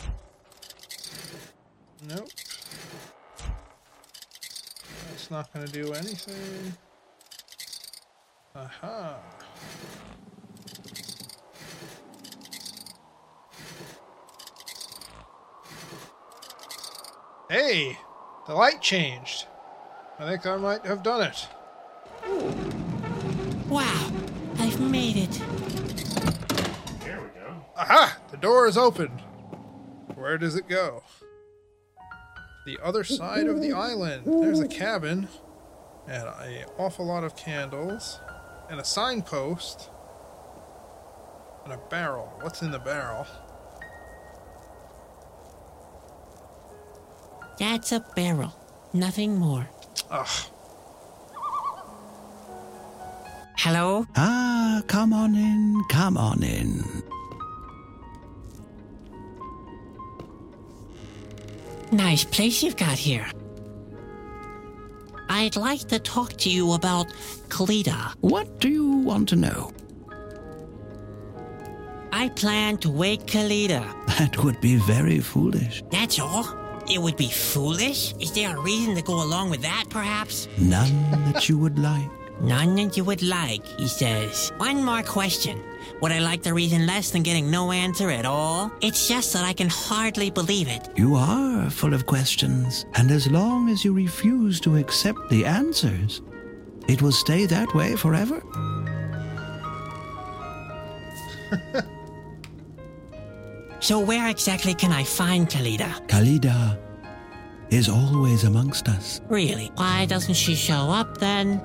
Nope. That's not going to do anything. Aha. Hey! The light changed. I think I might have done it. Wow, I've made it. There we go. Aha! The door is opened. Where does it go? The other side of the island. There's a cabin. And an awful lot of candles. And a signpost. And a barrel. What's in the barrel? That's a barrel. Nothing more. Ugh. Hello? Ah, come on in, come on in. Nice place you've got here. I'd like to talk to you about Kalita. What do you want to know? I plan to wake Kalita. That would be very foolish. That's all? It would be foolish? Is there a reason to go along with that, perhaps? None that you would like. None that you would like, he says. One more question. Would I like the reason less than getting no answer at all? It's just that I can hardly believe it. You are full of questions, and as long as you refuse to accept the answers, it will stay that way forever. So where exactly can I find Kalita? Kalita is always amongst us. Really? Why doesn't she show up then?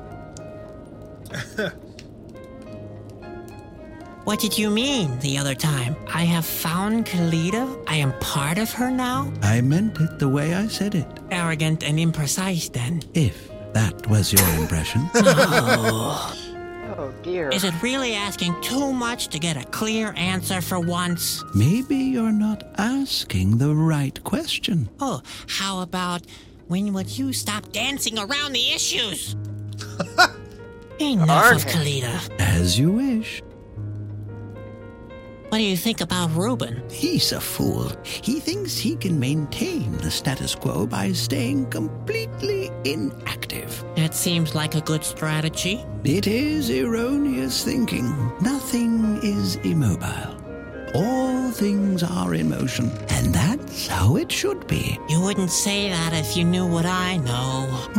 What did you mean the other time? I have found Kalita? I am part of her now? I meant it the way I said it. Arrogant and imprecise then. If that was your impression. Oh. Oh dear. Is it really asking too much to get a clear answer for once? Maybe you're not asking the right question. Oh, how about when would you stop dancing around the issues? Enough of Kalita. As you wish. What do you think about Reuben? He's a fool. He thinks he can maintain the status quo by staying completely inactive. That seems like a good strategy. It is erroneous thinking. Nothing is immobile. All things are in motion, and that's how it should be. You wouldn't say that if you knew what I know.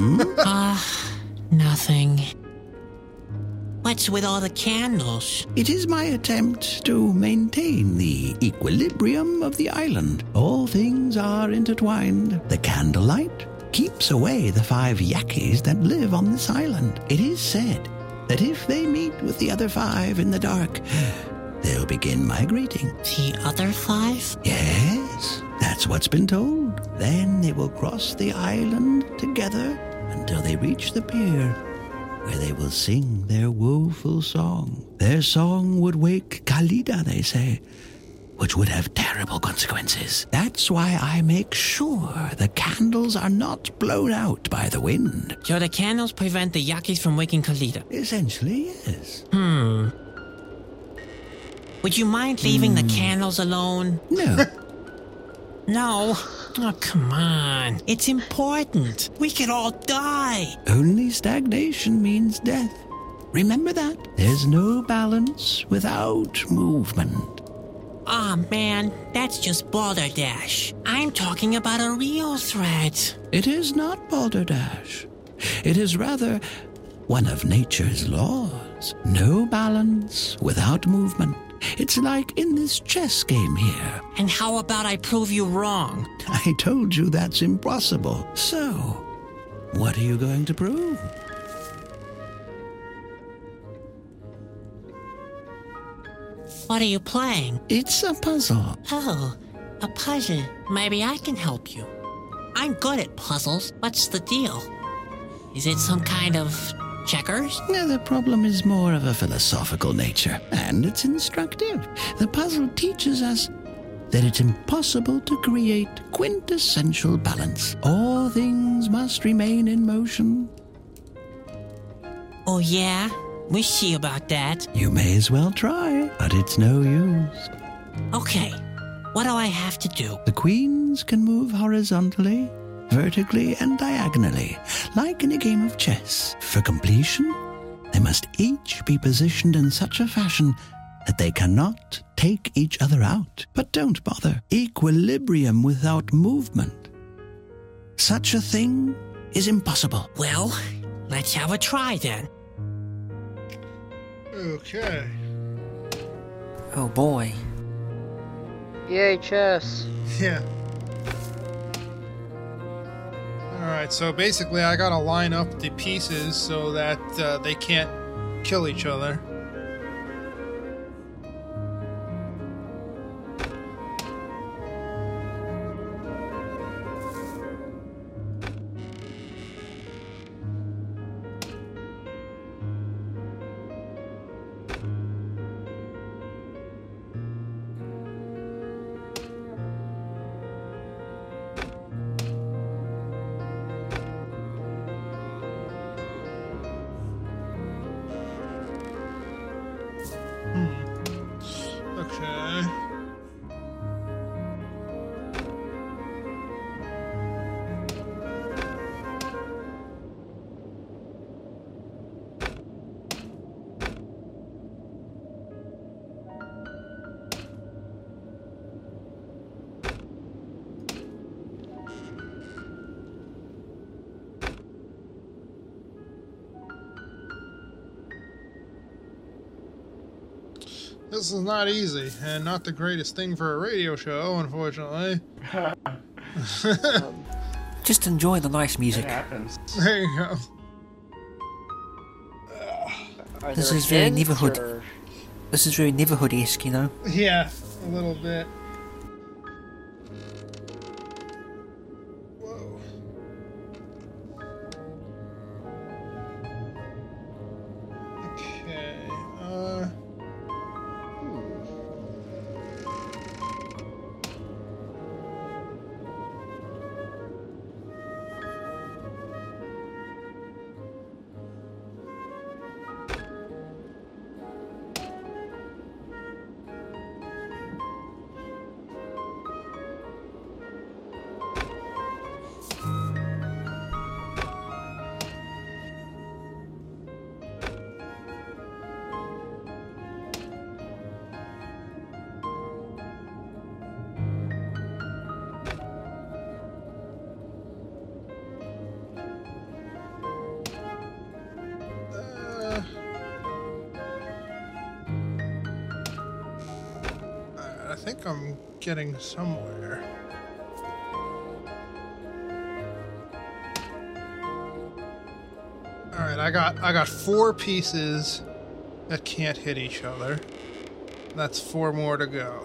Nothing. What's with all the candles? It is my attempt to maintain the equilibrium of the island. All things are intertwined. The candlelight keeps away the 5 Yakis that live on this island. It is said that if they meet with the other 5 in the dark, they'll begin migrating. The other 5? Yes, that's what's been told. Then they will cross the island together until they reach the pier, where they will sing their woeful song. Their song would wake Kalita, they say, which would have terrible consequences. That's why I make sure the candles are not blown out by the wind. So the candles prevent the Yakis from waking Kalita? Essentially, yes. Would you mind leaving the candles alone? No. No. Oh, come on. It's important. We could all die. Only stagnation means death. Remember that. There's no balance without movement. Aw, man. That's just balderdash. I'm talking about a real threat. It is not balderdash. It is rather one of nature's laws. No balance without movement. It's like in this chess game here. And how about I prove you wrong? I told you that's impossible. So, what are you going to prove? What are you playing? It's a puzzle. Oh, a puzzle. Maybe I can help you. I'm good at puzzles. What's the deal? Is it some kind of checkers? No, the problem is more of a philosophical nature, and it's instructive. The puzzle teaches us that it's impossible to create quintessential balance. All things must remain in motion. Oh, yeah? We see about that. You may as well try, but it's no use. Okay, what do I have to do? The queens can move horizontally, vertically, and diagonally, like in a game of chess. For completion, they must each be positioned in such a fashion that they cannot take each other out. But don't bother. Equilibrium without movement. Such a thing is impossible. Well, let's have a try then. Okay. Oh boy. Yay, chess. Yeah. Alright, so basically I gotta line up the pieces so that they can't kill each other. Okay. This is not easy, and not the greatest thing for a radio show, unfortunately. Just enjoy the nice music. It happens. There you go. This is very neighborhood. This is very neighborhood-esque, you know? Yeah, a little bit. Whoa. Okay, I think I'm getting somewhere. Alright, I got 4 pieces that can't hit each other. That's 4 more to go.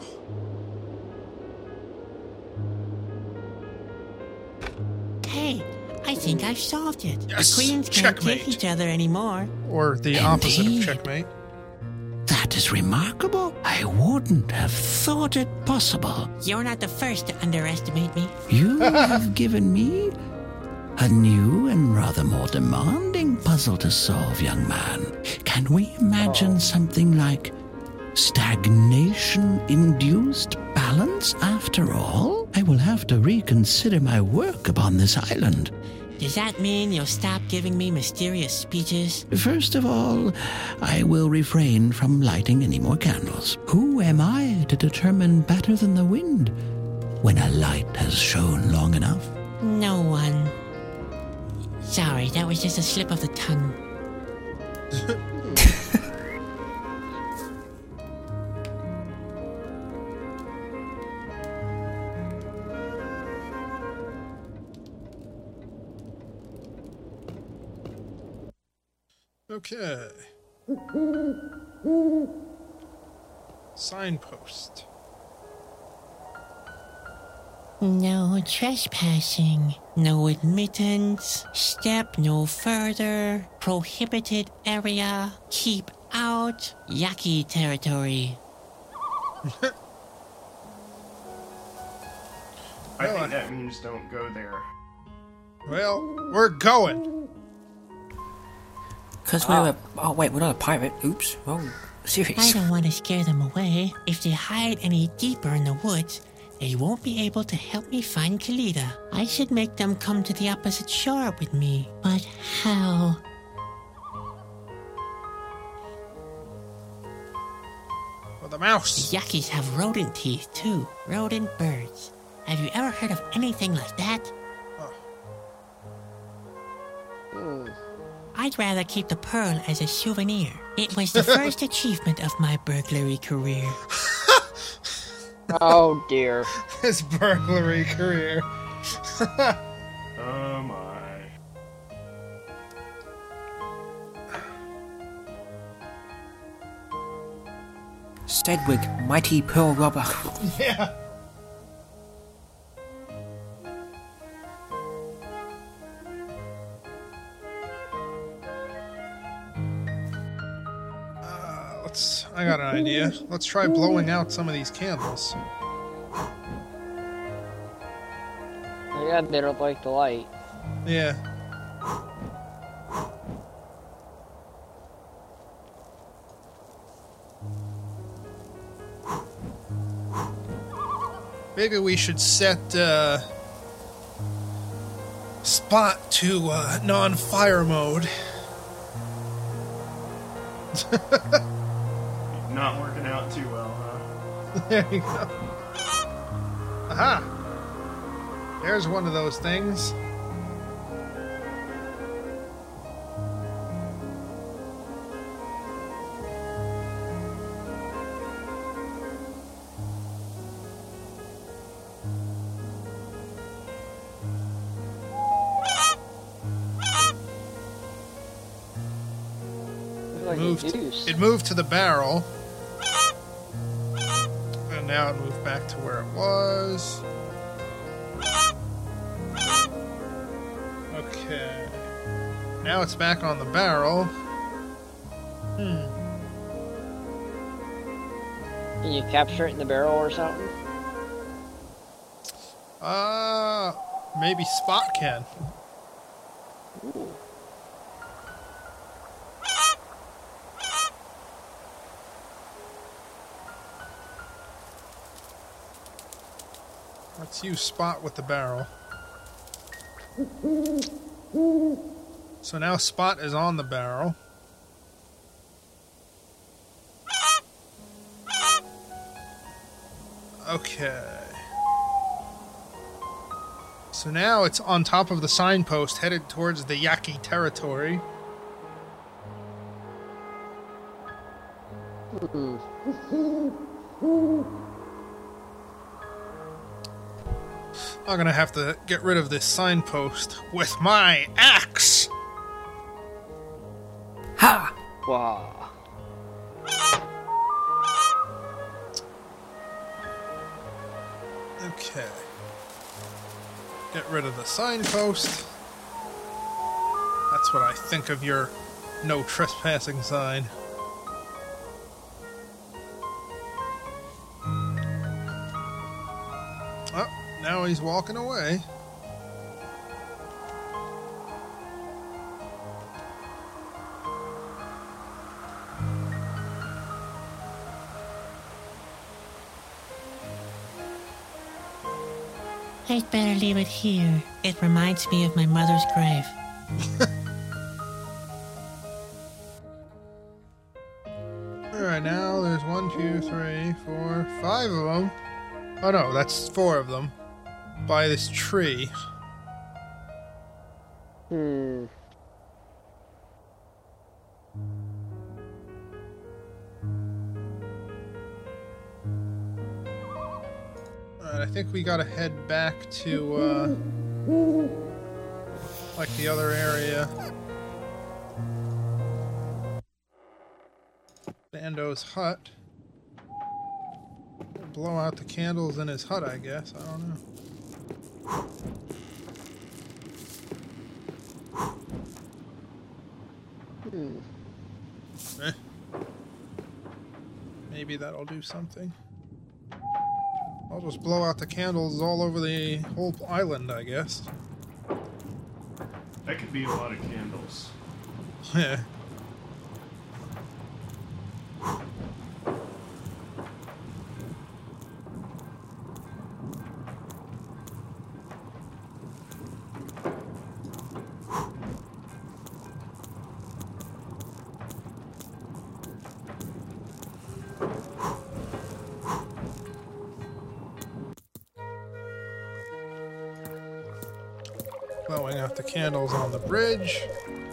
Hey, I think I've solved it. Yes, The queens can't checkmate. kick each other anymore. Or the opposite of checkmate. That is remarkable. I wouldn't have thought it possible. You're not the first to underestimate me. You have given me a new and rather more demanding puzzle to solve, young man. Can we imagine something like stagnation-induced balance? balance after all, I will have to reconsider my work upon this island. Does that mean you'll stop giving me mysterious speeches? First of all, I will refrain from lighting any more candles. Who am I to determine better than the wind when a light has shone long enough? No one. Sorry, that was just a slip of the tongue. Okay. Signpost. No trespassing. No admittance. Step no further. Prohibited area. Keep out. Yaki territory. I think that means don't go there. Well, we're going. Because we're oh wait, we're not a pirate. Oops. Oh, serious. I don't want to scare them away. If they hide any deeper in the woods, they won't be able to help me find Kalita. I should make them come to the opposite shore with me. But how? With a mouse. The Yakis have rodent teeth, too. Rodent birds. Have you ever heard of anything like that? I'd rather keep the pearl as a souvenir. It was the first achievement of my burglary career. Oh dear. His burglary career. Oh my. Sedgwick, mighty pearl robber. Yeah. I got an idea. Let's try blowing out some of these candles. Yeah, they don't like the light. Yeah. Maybe we should set Spot to non-fire mode. Not working out too well, huh? There you go. Aha! There's one of those things. It moved to the barrel. And now it moved back to where it was. Okay. Now it's back on the barrel. Can you capture it in the barrel or something? Maybe Spot can. Ooh. Let's use Spot with the barrel. So now Spot is on the barrel. Okay. So now it's on top of the signpost, headed towards the Yaki territory. I'm gonna have to get rid of this signpost with my axe! Ha! Wow. Okay. Get rid of the signpost. That's what I think of your no trespassing sign. Oh, now he's walking away. I'd better leave it here. It reminds me of my mother's grave. Alright, now there's 1, 2, 3, 4, 5 of them. Oh no, that's 4 of them. By this tree. Hmm. Alright, I think we gotta head back to, like the other area. Bando's hut. Blow out the candles in his hut, I guess. I don't know. Eh. Maybe that'll do something. I'll just blow out the candles all over the whole island, I guess. That could be a lot of candles. Yeah. Blowing out the candles on the bridge.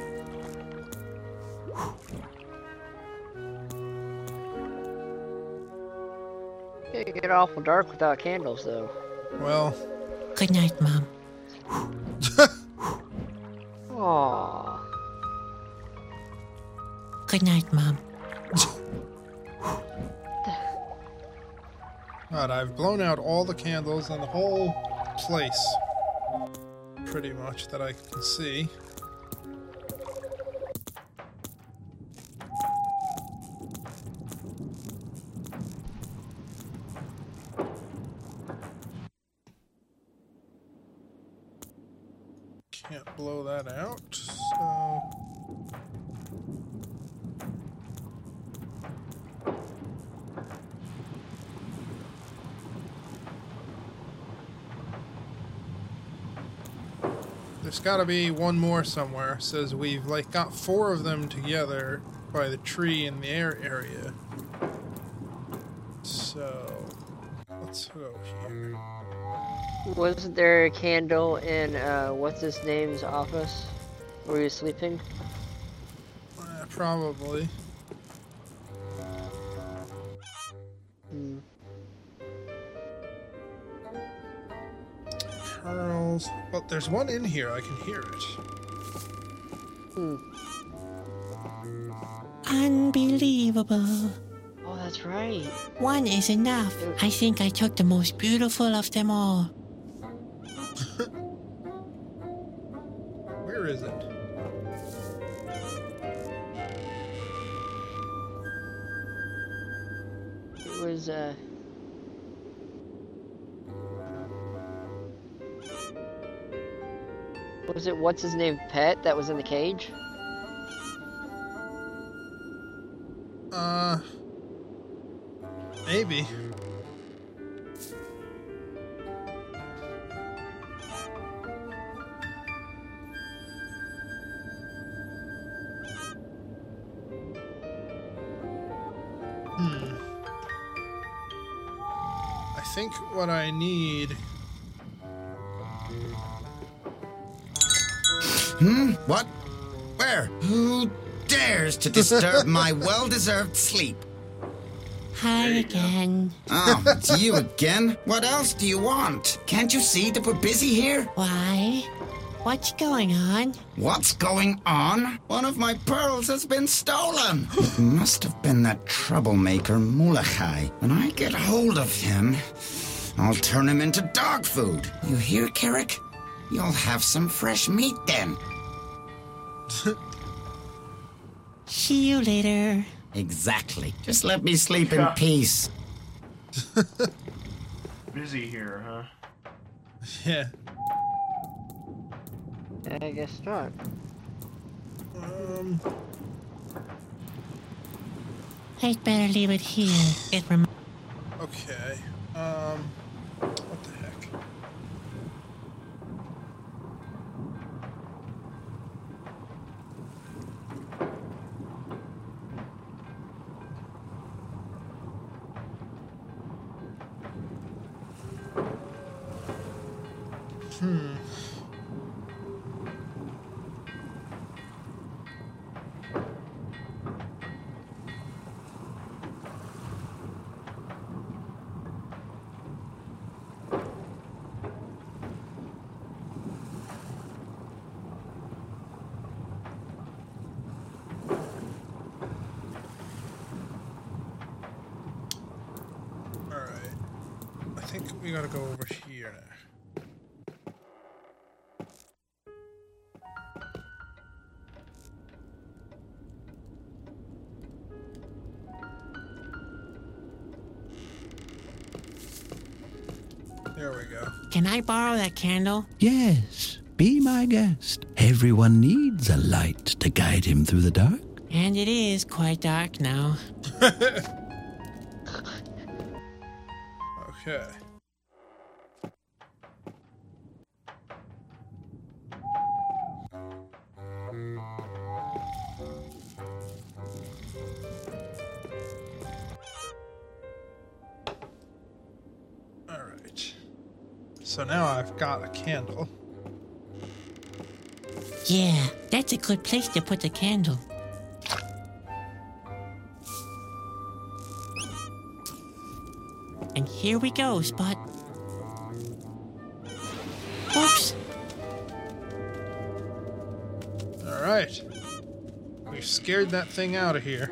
It get awful dark without candles, though. Well. Good night, Mom. Aww. Good night, Mom. God, I've blown out all the candles in the whole place. Pretty much that I can see. Can't blow that out, so... There's gotta be one more somewhere. It says we've like got 4 of them together by the tree in the air area. So let's go here. Wasn't there a candle in what's his name's office? Were you sleeping? Probably. Hmm. Pearls. Well, there's one in here. I can hear it. Unbelievable. Oh, that's right. One is enough. I think I took the most beautiful of them all. Where is it? It was, was it what's his name pet that was in the cage? Maybe. I think what I need... What? Where? Who dares to disturb my well-deserved sleep? Hi again. Oh, it's you again? What else do you want? Can't you see that we're busy here? Why? What's going on? What's going on? One of my pearls has been stolen. It must have been that troublemaker Mulachai. When I get hold of him, I'll turn him into dog food. You hear, Carrick? You'll have some fresh meat then. See you later. Exactly. Just let me sleep in peace. Busy here, huh? Yeah. I guess not. I'd better leave it here. It Okay. What the heck? I think we gotta go over here now. There we go. Can I borrow that candle? Yes, be my guest. Everyone needs a light to guide him through the dark. And it is quite dark now. Okay. Alright. So now I've got a candle. Yeah, that's a good place to put the candle. And here we go, Spot. Oops. Alright. We've scared that thing out of here.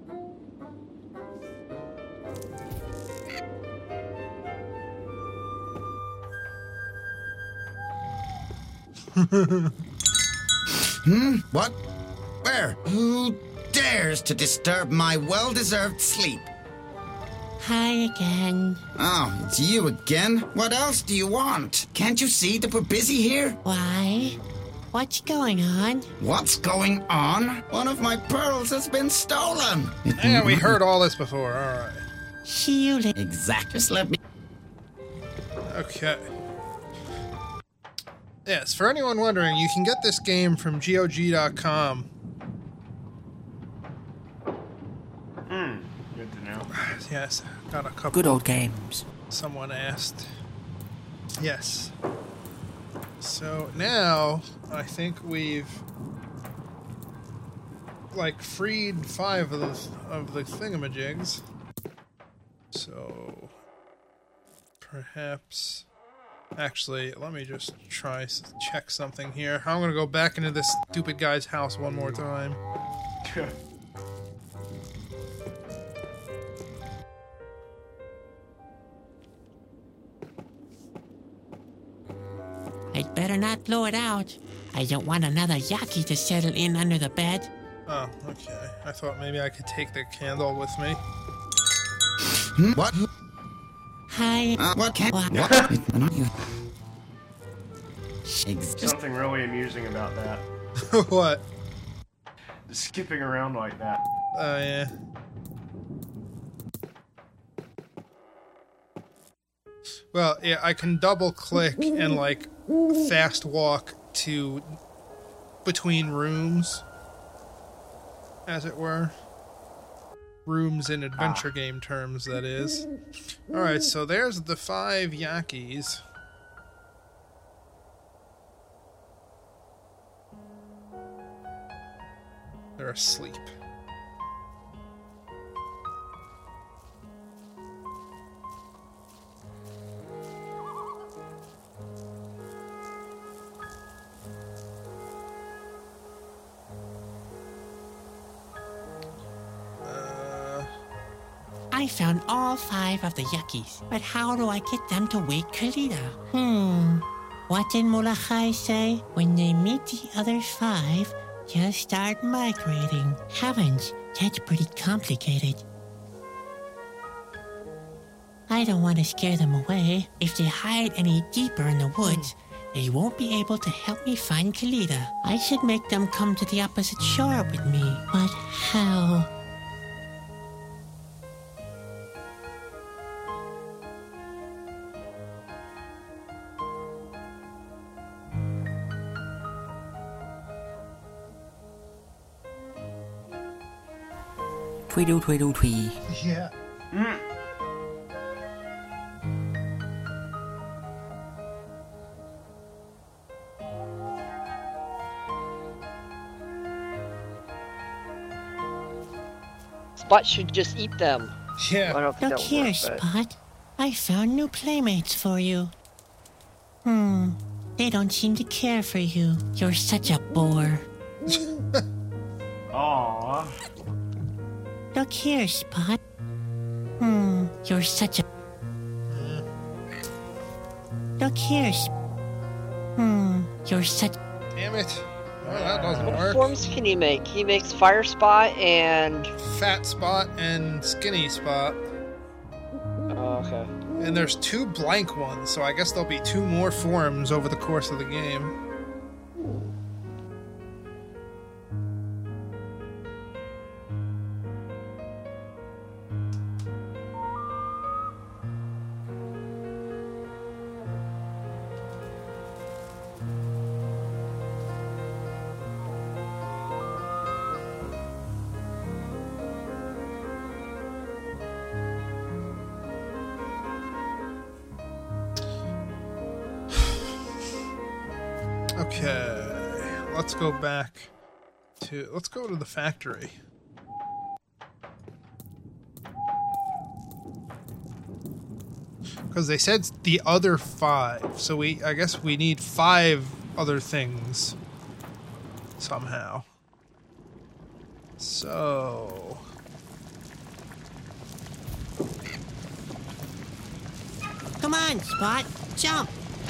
What? Where? Who dares to disturb my well-deserved sleep? Hi again. Oh, it's you again? What else do you want? Can't you see that we're busy here? Why? What's going on? What's going on? One of my pearls has been stolen. Yeah, we heard all this before. Alright. See you later. Exactly. Just let me... Okay. Yes, for anyone wondering, you can get this game from GOG.com. Good to know. Yes, got a couple. Good old games. Someone asked. Yes. So now, I think we've freed 5 of the thingamajigs. So perhaps, actually, let me just check something here. I'm gonna go back into this stupid guy's house one more time. I'd better not blow it out. I don't want another Yaki to settle in under the bed. Oh, okay. I thought maybe I could take the candle with me. What? Hi. What can... Something really amusing about that. What? Just skipping around like that. Oh, yeah. Well, yeah, I can double click and fast walk to between rooms, as it were. Rooms in adventure game terms, that is. Alright, so there's the 5 Yakis. They're asleep. I found all 5 of the Yakis, but how do I get them to wake Kalita? What did Molokai say? When they meet the other 5, just start migrating. Heavens, that's pretty complicated. I don't want to scare them away. If they hide any deeper in the woods, they won't be able to help me find Kalita. I should make them come to the opposite shore with me. But how? Tweedle, tweedle, twee. Yeah. Spot should just eat them. Yeah. I don't think Look that would here, work, but- Spot. I found new playmates for you. They don't seem to care for you. You're such a bore. Aww. Look here, Spot. You're such a... Look here, you're such... Damn it. Oh, that doesn't What work. forms can he make? He makes Fire Spot and... Fat Spot and Skinny Spot. Oh, okay. And there's 2 blank ones, so I guess there'll be 2 more forms over the course of the game. Okay, let's go back to... Let's go to the factory. Because they said the other 5, so I guess we need 5 other things somehow. So... Come on, Spot. Jump.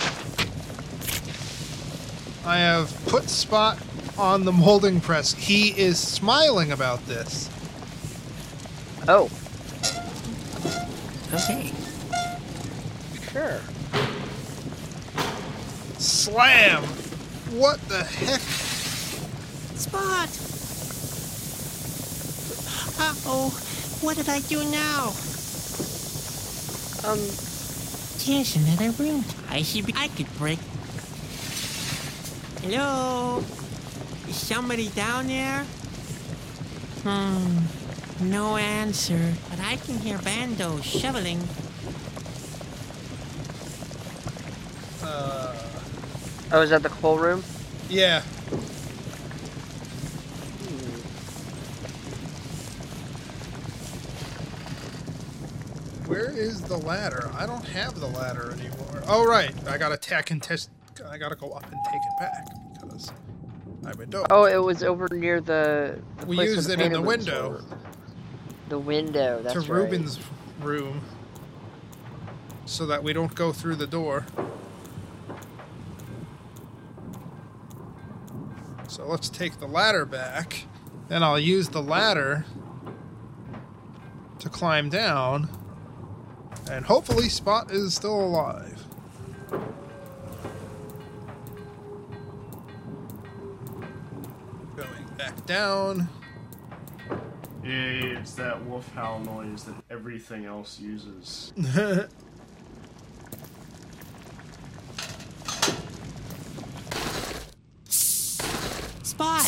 I have put Spot on the molding press. He is smiling about this. Oh. Okay. Sure. Slam! What the heck? Spot! Uh-oh. What did I do now? Here's another room. I could break. Hello? Is somebody down there? No answer. But I can hear Bando shoveling. Oh, is that the coal room? Yeah. Where is the ladder? I don't have the ladder anymore. Oh, right. I gotta I gotta go up and take it back because I would know. Oh, it was over near the We place used where it the in the painted rooms window. were. The window, that's to right. Ruben's room so that we don't go through the door. So let's take the ladder back. Then I'll use the ladder to climb down. And hopefully Spot is still alive. Going back down. Yeah, it's that wolf howl noise that everything else uses. Spot!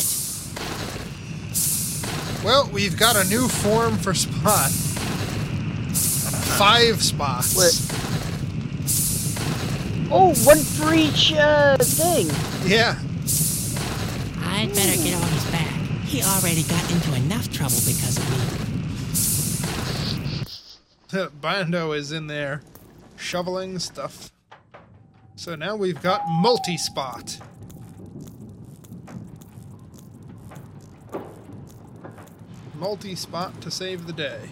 Well, we've got a new form for Spot. 5 spots. What? Oh, one for each thing. Yeah. I'd better get on his back. He already got into enough trouble because of me. Bando is in there shoveling stuff. So now we've got multi-spot. Multi-spot to save the day.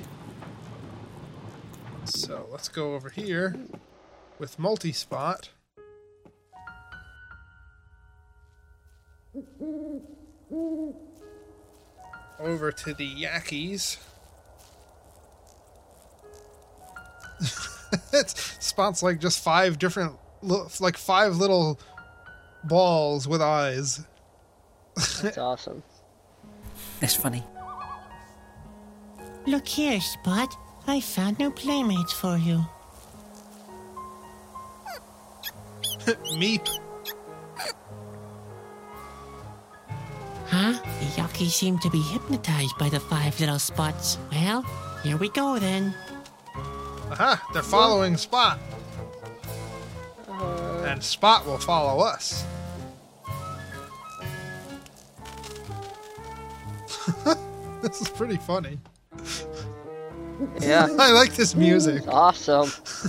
So let's go over here with multi-spot. Over to the Yakkies. Spot's like just 5 different, like 5 little balls with eyes. That's awesome. That's funny. Look here, Spot. I found new playmates for you. Meep. Huh? The Yakkies seem to be hypnotized by the 5 little spots. Well, here we go then. Aha, they're following Spot. And Spot will follow us. This is pretty funny. Yeah. I like this music. It's awesome.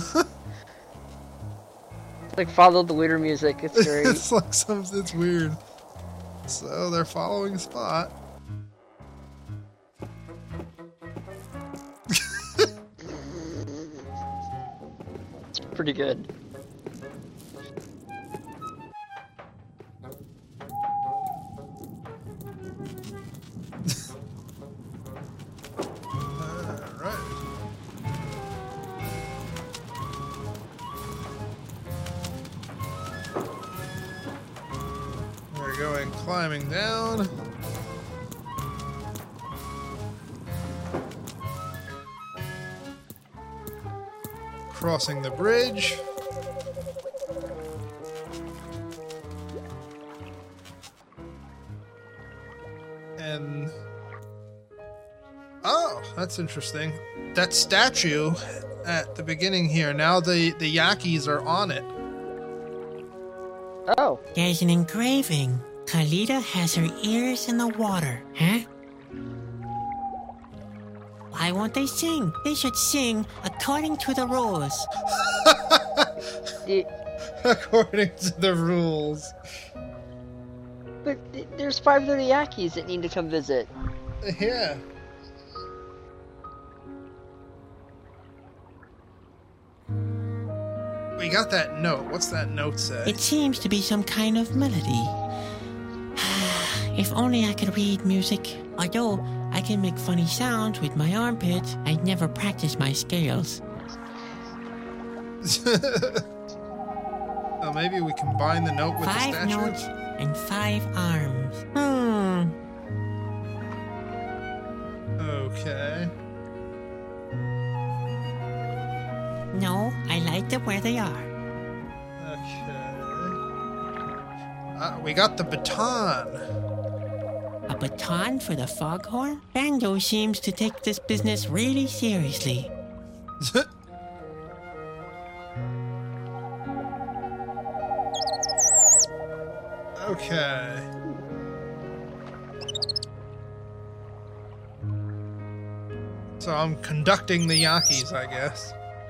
It's like follow the leader music. It's great. It's like it's weird. So they're following Spot. It's pretty good. Climbing down. Crossing the bridge. And oh, that's interesting. That statue at the beginning here, now the Yakis are on it. Oh. There's an engraving. Khalida has her ears in the water, huh? Why won't they sing? They should sing according to the rules. According to the rules. But there's 5 of the Yakis that need to come visit. Yeah. We got that note. What's that note say? It seems to be some kind of melody. If only I could read music. Although I can make funny sounds with my armpits, I never practice my scales. Well, maybe we combine the note with 5 the statue? notes and 5 arms. Okay. No, I like them where they are. Okay. We got the baton. A baton for the foghorn? Banjo seems to take this business really seriously. Okay. So I'm conducting the Yakis, I guess.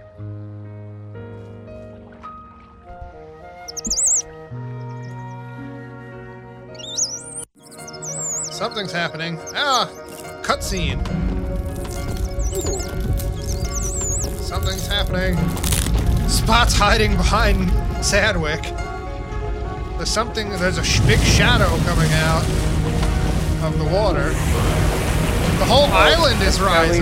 Something's happening. Ah! Cutscene. Something's happening. Spot's hiding behind Sadwick. There's a big shadow coming out of the water. The whole island is rising.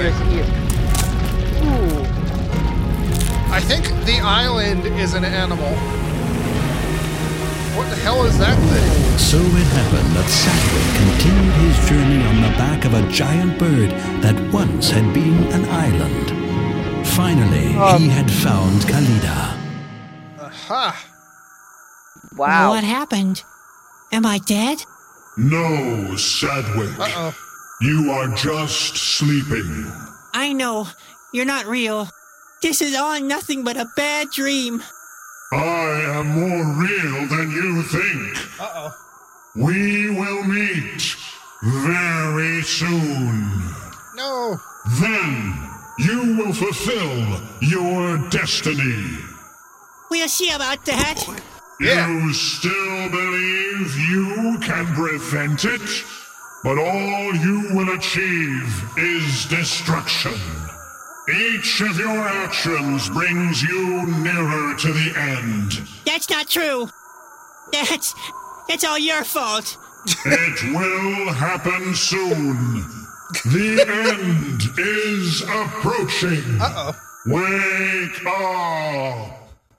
I think the island is an animal. What the hell is that thing? So it happened that Sadwick continued his journey on the back of a giant bird that once had been an island. Finally, he had found Khalida. Aha! Wow. What happened? Am I dead? No, Sadwick. Uh-oh. You are just sleeping. I know. You're not real. This is all nothing but a bad dream. I am more real than you think. Uh-oh. We will meet very soon. No. Then you will fulfill your destiny. We'll see about that. You still believe you can prevent it, but all you will achieve is destruction. Each of your actions brings you nearer to the end. That's not true. That's all your fault. It will happen soon. The end is approaching. Uh-oh. Wake up!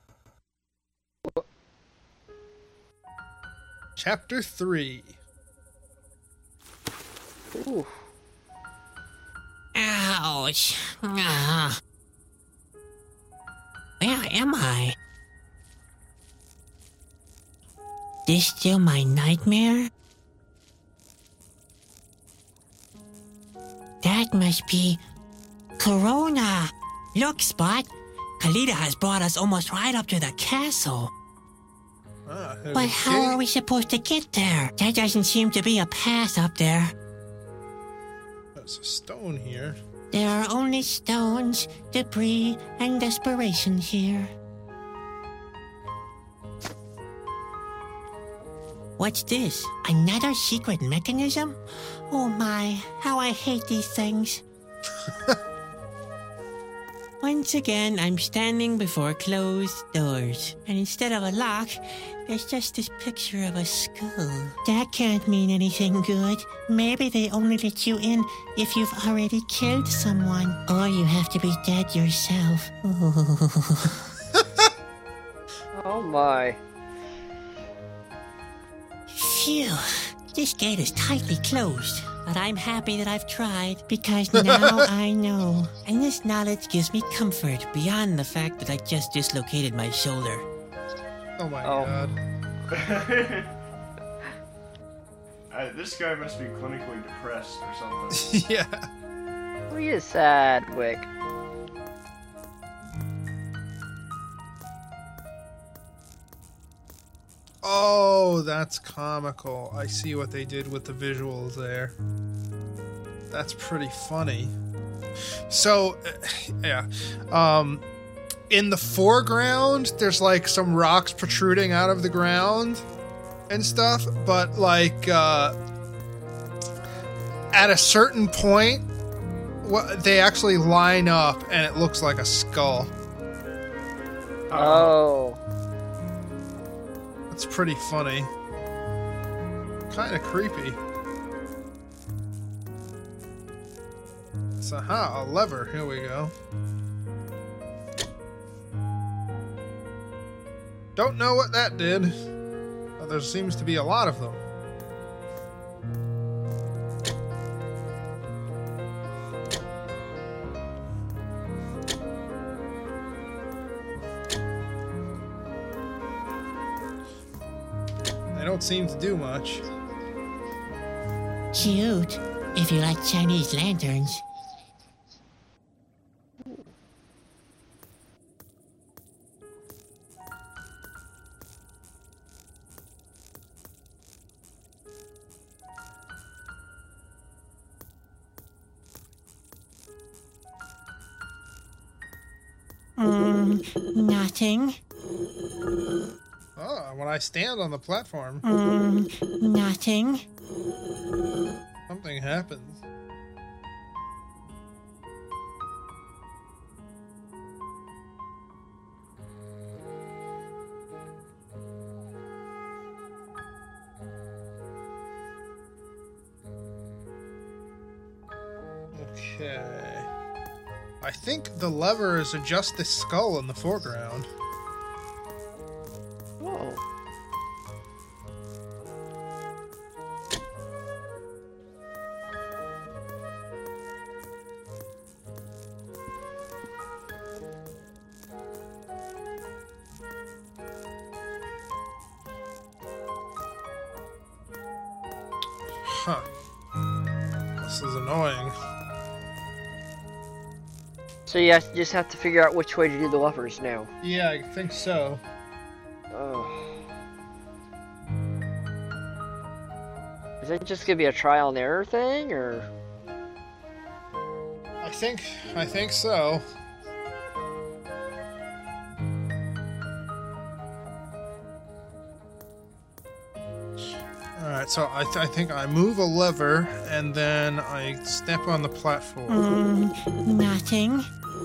Chapter 3. Ooh. Ouch. Where am I? This still my nightmare? That must be Corona. Look, Spot. Khalida has brought us almost right up to the castle. But how are we supposed to get there? There doesn't seem to be a path up there. there's a stone here. There are only stones, debris, and desperation here. What's this? Another secret mechanism? Oh my, how I hate these things. Once again, I'm standing before closed doors. And instead of a lock, there's just this picture of a skull. That can't mean anything good. Maybe they only let you in if you've already killed someone. Or you have to be dead yourself. Oh my. Phew. This gate is tightly closed. But I'm happy that I've tried, because now I know. And this knowledge gives me comfort beyond the fact that I just dislocated my shoulder. Oh my god. This guy must be clinically depressed or something. Yeah. We is sad, Wick. Oh, that's comical. I see what they did with the visuals there. That's pretty funny. So, yeah. In the foreground, there's like some rocks protruding out of the ground and stuff, but like at a certain point, they actually line up and it looks like a skull. Oh. That's pretty funny. Kind of creepy. So, a lever. Here we go. Don't know what that did. But there seems to be a lot of them. They don't seem to do much. Cute, if you like Chinese lanterns. Nothing. Oh, when I stand on the platform. Nothing. Something happens. Okay. I think the levers adjust the skull in the foreground. Oh. Huh. This is annoying. So you just have to figure out which way to do the levers now. Yeah, I think so. Oh. Is it just gonna be a trial and error thing, or? I think so. Alright, so I think I move a lever and then I step on the platform. Nothing.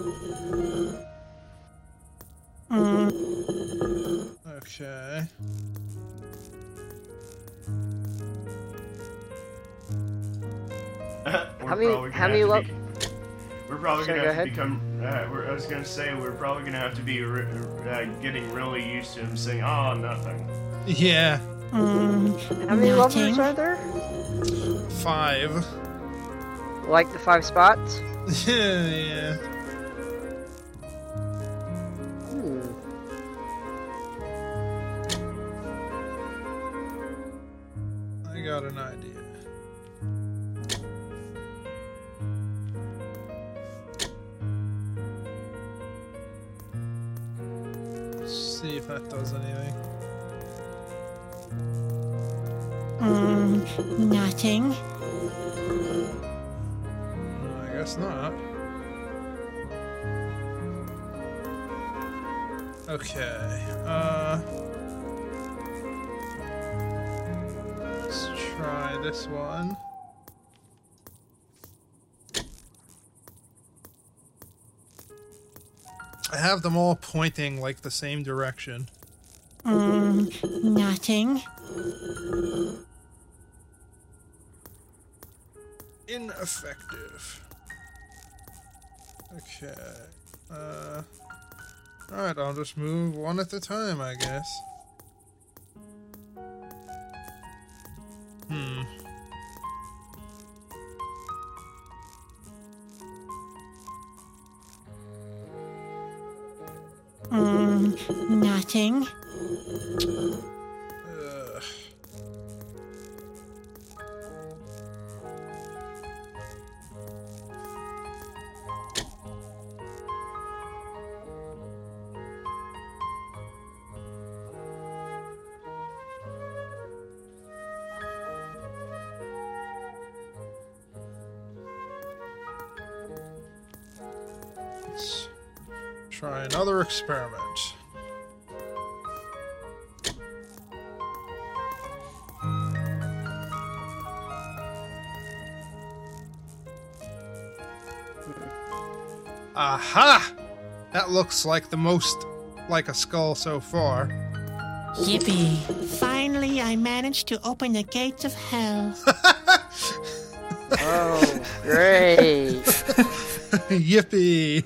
Okay. How many levels? We're probably Sorry, gonna go have to ahead. become. I was gonna say we're probably gonna have to be getting really used to him saying, "Oh, nothing." Yeah. How many levers are there? 5. Like the 5 spots? Yeah. I got an idea. Let's see if that does anything. Nothing. guess not. Okay, let's try this one. I have them all pointing like the same direction. Nothing. Ineffective. Okay. Alright, I'll just move one at a time, I guess. Nothing. Let's try another experiment. Aha! That looks like the most like a skull so far. Yippee. Finally, I managed to open the gates of hell. Oh, great. Yippee.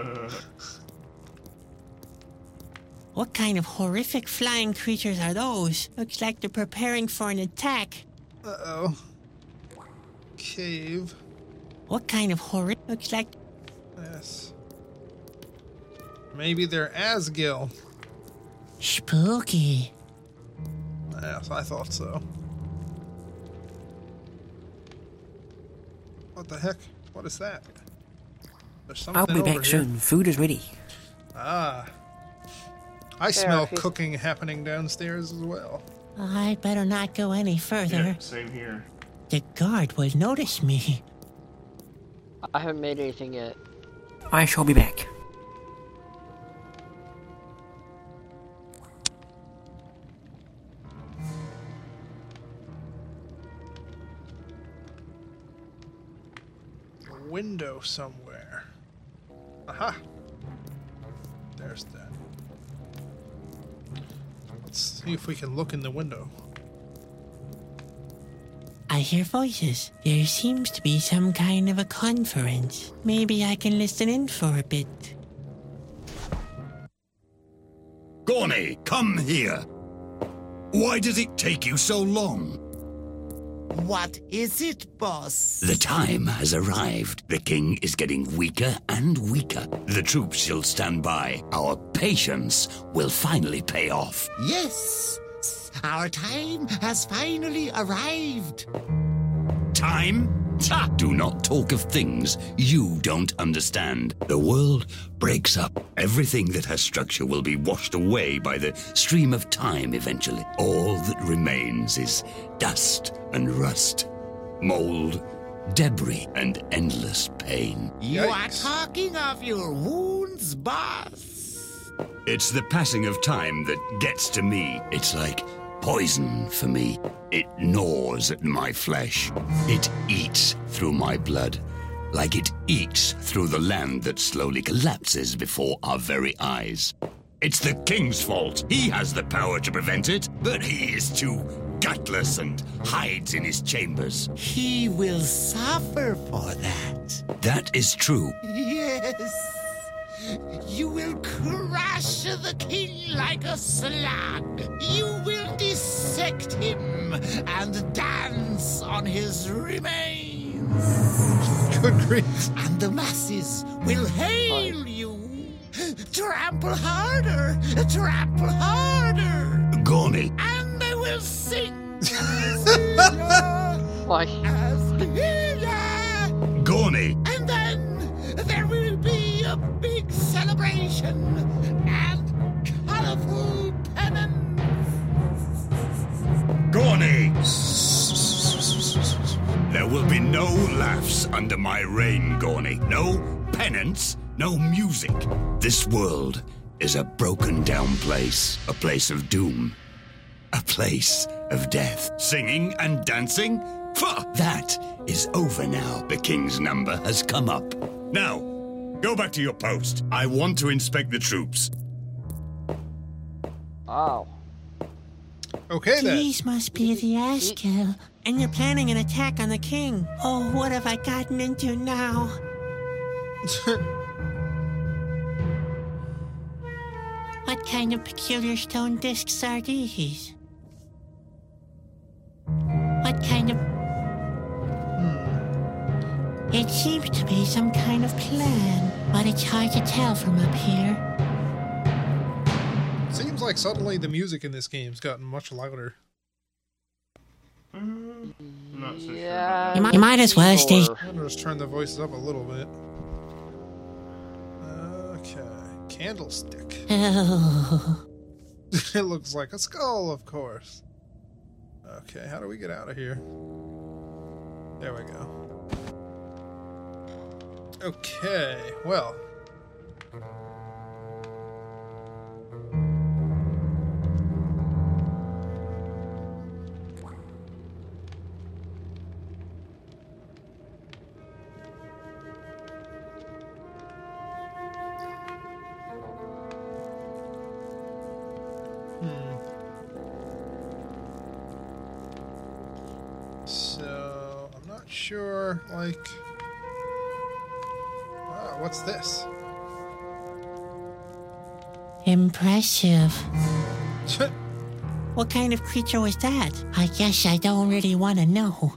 What kind of horrific flying creatures are those? Looks like they're preparing for an attack. Uh-oh. Cave. What kind of horror? Looks like... Yes. Maybe they're Asgil. Spooky. Yes, I thought so. What the heck? What is that? There's something I'll be over back here. soon. Food is ready. Ah. I smell cooking happening downstairs as well. I better not go any further. Yeah, same here. The guard will notice me. I haven't made anything yet. I shall be back. A window somewhere. Aha! There's that. Let's see if we can look in the window. I hear voices. There seems to be some kind of a conference. Maybe I can listen in for a bit. Gorny, come here. Why does it take you so long? What is it, boss? The time has arrived. The king is getting weaker and weaker. The troops shall stand by. Our patience will finally pay off. Yes, our time has finally arrived. Time? Ha! Do not talk of things you don't understand. The world breaks up. Everything that has structure will be washed away by the stream of time eventually. All that remains is dust and rust, mold, debris, and endless pain. You are talking of your wounds, boss. It's the passing of time that gets to me. It's like poison for me. It gnaws at my flesh. It eats through my blood, like it eats through the land that slowly collapses before our very eyes. It's the king's fault. He has the power to prevent it, but he is too gutless and hides in his chambers. He will suffer for that. That is true. Yes. You will crush the king like a slug. You will dissect him and dance on his remains. Good grief. And the masses will hail you. Trample harder, trample harder. Gorny. And they will sing. Why? Gorny. And then there will be a big celebration and colorful pennants. Gorny. There will be No laughs under my reign, Gorny. No penance, no music. This world is a broken down place. A place of doom. A place of death. Singing and dancing? That is over now. The king's number has come up. Now, go back to your post. I want to inspect the troops. Oh. Okay, then. These must be the Askill, and you're planning an attack on the king. Oh, what have I gotten into now? What kind of peculiar stone discs are these? What kind of... It seems to be some kind of plan, but it's hard to tell from up here. Seems like suddenly the music in this game's gotten much louder. Not so Yeah. sure. You might as well stay... I'm gonna just turn the voices up a little bit. Okay. Candlestick. Oh. It looks like a skull, of course. Okay, how do we get out of here? There we go. Okay, well. So, I'm not sure, like... Ah, what's this? Impressive. What kind of creature was that? I guess I don't really want to know.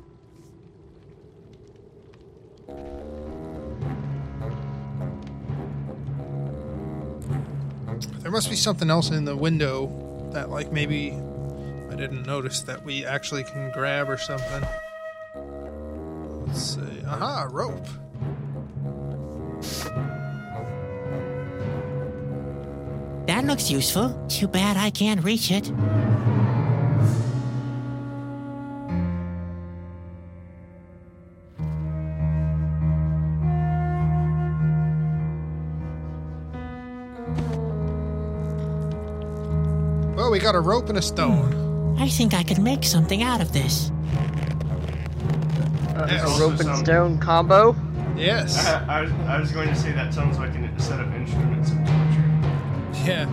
There must be something else in the window that, like, maybe I didn't notice that we actually can grab or something. Let's see. Aha, rope. That looks useful. Too bad I can't reach it. Well, we got a rope and a stone. I think I could make something out of this. Yes. A rope and stone combo? Yes. I was going to say that sounds like a set of instruments of torture. Yeah.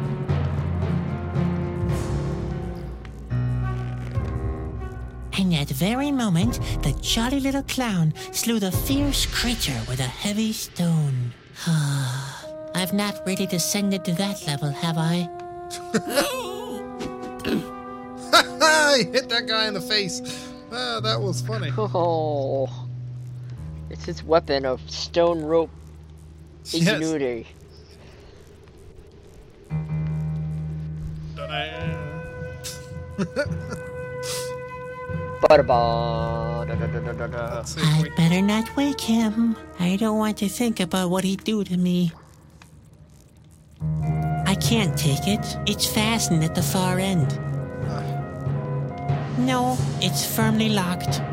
And at the very moment, the jolly little clown slew the fierce creature with a heavy stone. I've not really descended to that level, have I? I hit that guy in the face. Ah, that was funny. Oh. It's his weapon of stone rope ingenuity. I'd better not wake him. I don't want to think about what he'd do to me. I can't take it. It's fastened at the far end. No, it's firmly locked.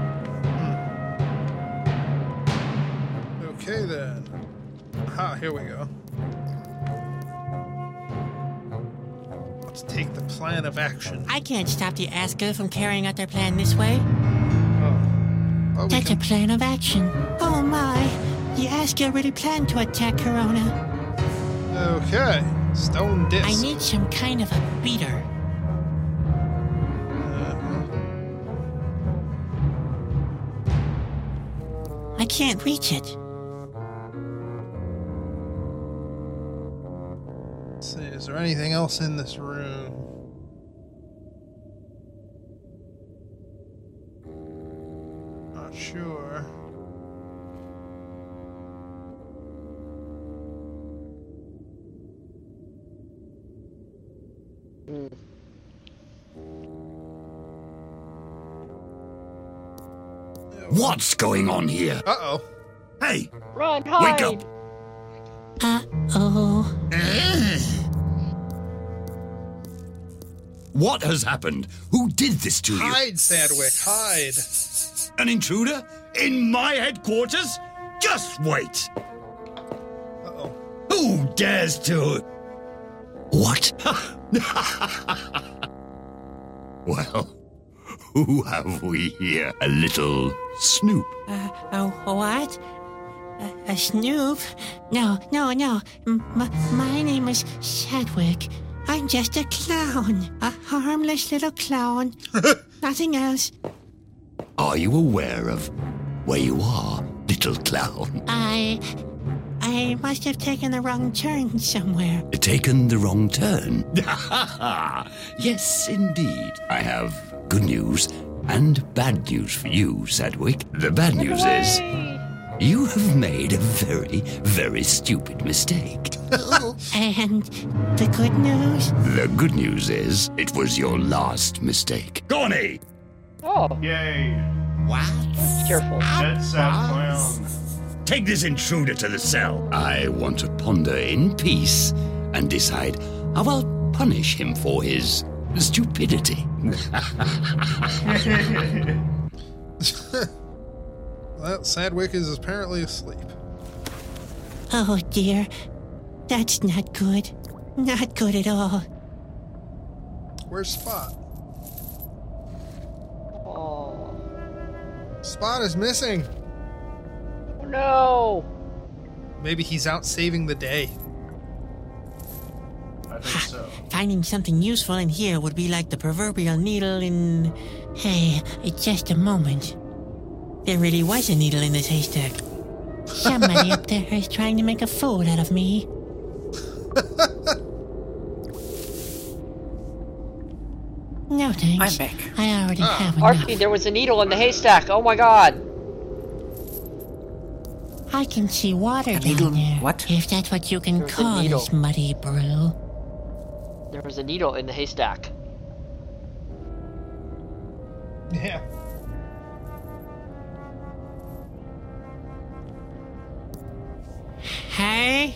Okay then. Ah, here we go. Let's take the plan of action. I can't stop the Askill from carrying out their plan this way. Oh, That's a plan of action. Oh my! The Askill really planned to attack Corona. Okay. Stone disc. I need some kind of a beater. I can't reach it. Let's see, is there anything else in this room? Not sure. What's going on here? Uh-oh. Hey! Run, hide! Wake up! Uh-oh. What has happened? Who did this to you? Hide, Sandwick, hide. An intruder? In my headquarters? Just wait. Uh-oh. Who dares to... What? Well, who have we here? A little Snoop. What? A Snoop? No. My name is Sadwick. I'm just a clown. A harmless little clown. Nothing else. Are you aware of where you are, little clown? I must have taken the wrong turn somewhere. Taken the wrong turn? Yes, indeed. I have good news and bad news for you, Sadwick. The bad news is you have made a very, very stupid mistake. And the good news? The good news is it was your last mistake. Goni! Oh. Yay. What? Careful. Dead sad clown. Take this intruder to the cell. I want to ponder in peace and decide how I'll punish him for his stupidity. Well, Sadwick is apparently asleep. Oh dear. That's not good. Not good at all. Where's Spot? Oh. Spot is missing. Oh no. Maybe he's out saving the day. I think so. Finding something useful in here would be like the proverbial needle in... Hey, just a moment. There really was a needle in this haystack. Somebody up there is trying to make a fool out of me. No thanks. I'm back. I already have enough. Archie, there was a needle in the haystack. Oh my god. I can see water A down needle? there. What? If that's what you can There's a call needle. this muddy brew. There was a needle in the haystack. Yeah. Hey?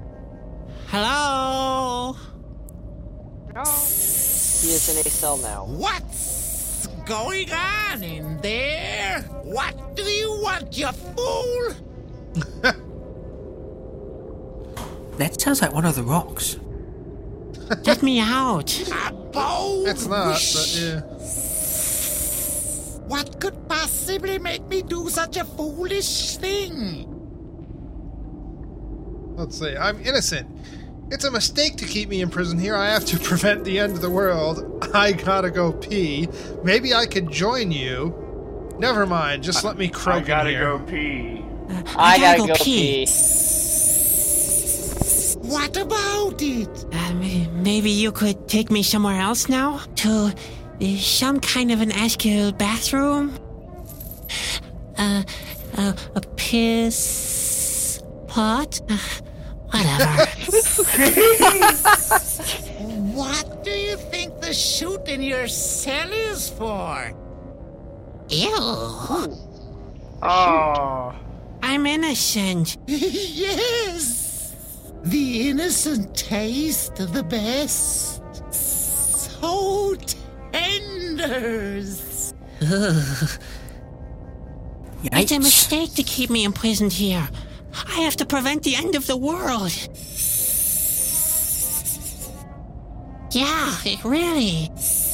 Hello? No. He is in a cell now. What's going on in there? What do you want, you fool? That sounds like one of the rocks. Let me out. A bow? It's not, but yeah. What could possibly make me do such a foolish thing? Let's see. I'm innocent. It's a mistake to keep me in prison here. I have to prevent the end of the world. I gotta go pee. Maybe I could join you. Never mind. Just let me croak I gotta in here. go pee. I gotta go pee. What about it? Maybe you could take me somewhere else now? To some kind of an Askew bathroom? A piss pot? Whatever. What do you think the chute in your cell is for? Ew. Oh. I'm innocent. Yes. The innocent taste of the best. So tenders. It's a mistake to keep me imprisoned here. I have to prevent the end of the world. Yeah, really.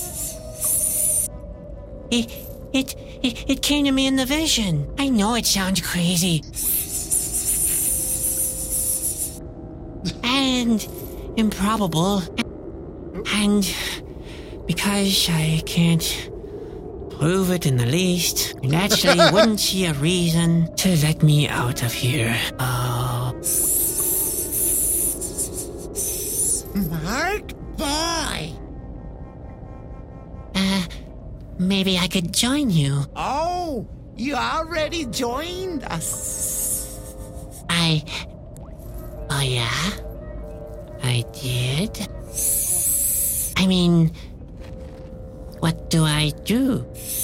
It came to me in the vision. I know it sounds crazy. And improbable. And because I can't prove it in the least, I naturally wouldn't see a reason to let me out of here. Oh. Smart boy. Maybe I could join you. Oh, you already joined us. Oh yeah? I did? I mean, what do I do?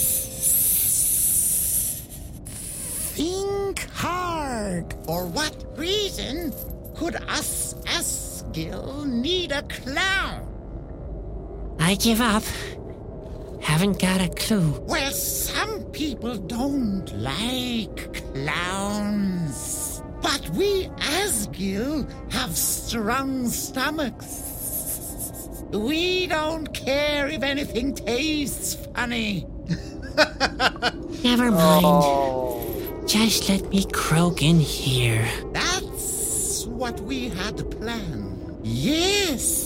Think hard. For what reason could us Asgill need a clown? I give up. Haven't got a clue. Well, some people don't like clowns. But we Asgil have strong stomachs. We don't care if anything tastes funny. Never mind. Just let me croak in here. That's what we had planned. Yes.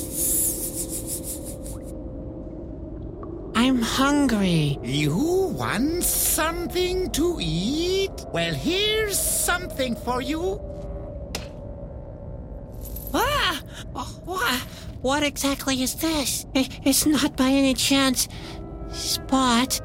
I'm hungry. You want something to eat? Well, here's something for you. Ah! What exactly is this? It's not by any chance Spot?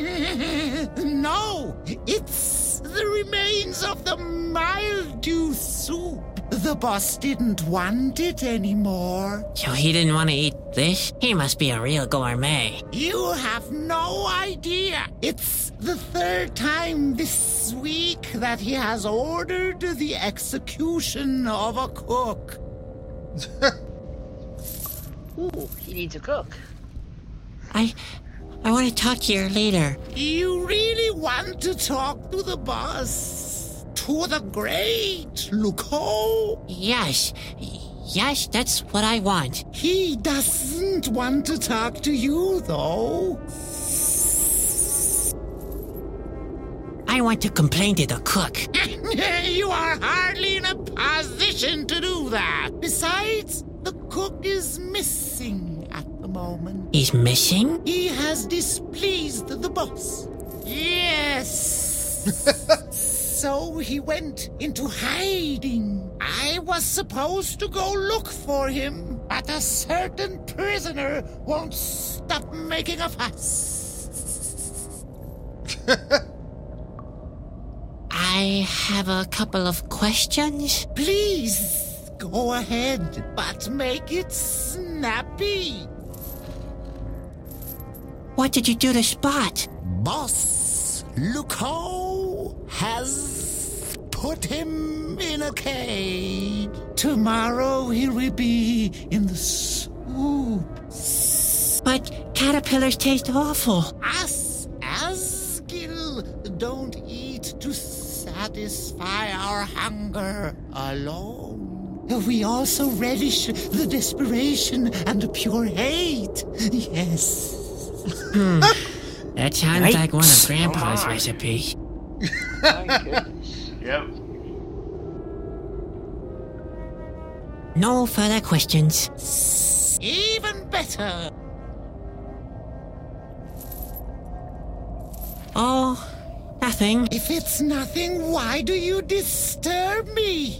No, it's the remains of the mildew soup. The boss didn't want it anymore. So he didn't want to eat this? He must be a real gourmet. You have no idea. It's the third time this week that he has ordered the execution of a cook. Ooh, he needs a cook. I want to talk to you later. You really want to talk to the boss? To the great Luco? Yes, that's what I want. He doesn't want to talk to you, though. I want to complain to the cook. You are hardly in a position to do that. Besides, the cook is missing at the moment. He's missing? He has displeased the boss. Yes. So he went into hiding. I was supposed to go look for him, but a certain prisoner won't stop making a fuss. I have a couple of questions. Please, go ahead, but make it snappy. What did you do to Spot? Boss Luco has put him in a cage. Tomorrow he will be in the soup. But caterpillars taste awful. Us Asgil don't eat to satisfy our hunger alone. We also relish the desperation and the pure hate. Yes. That sounds like one of Grandpa's recipes. My goodness. Yep. No further questions. Even better. Oh, nothing. If it's nothing, why do you disturb me?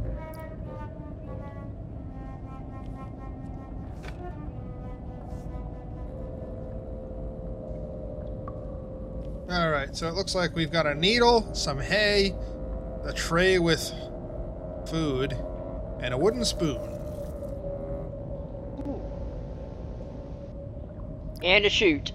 Alright, so it looks like we've got a needle, some hay, a tray with food, and a wooden spoon. And a chute.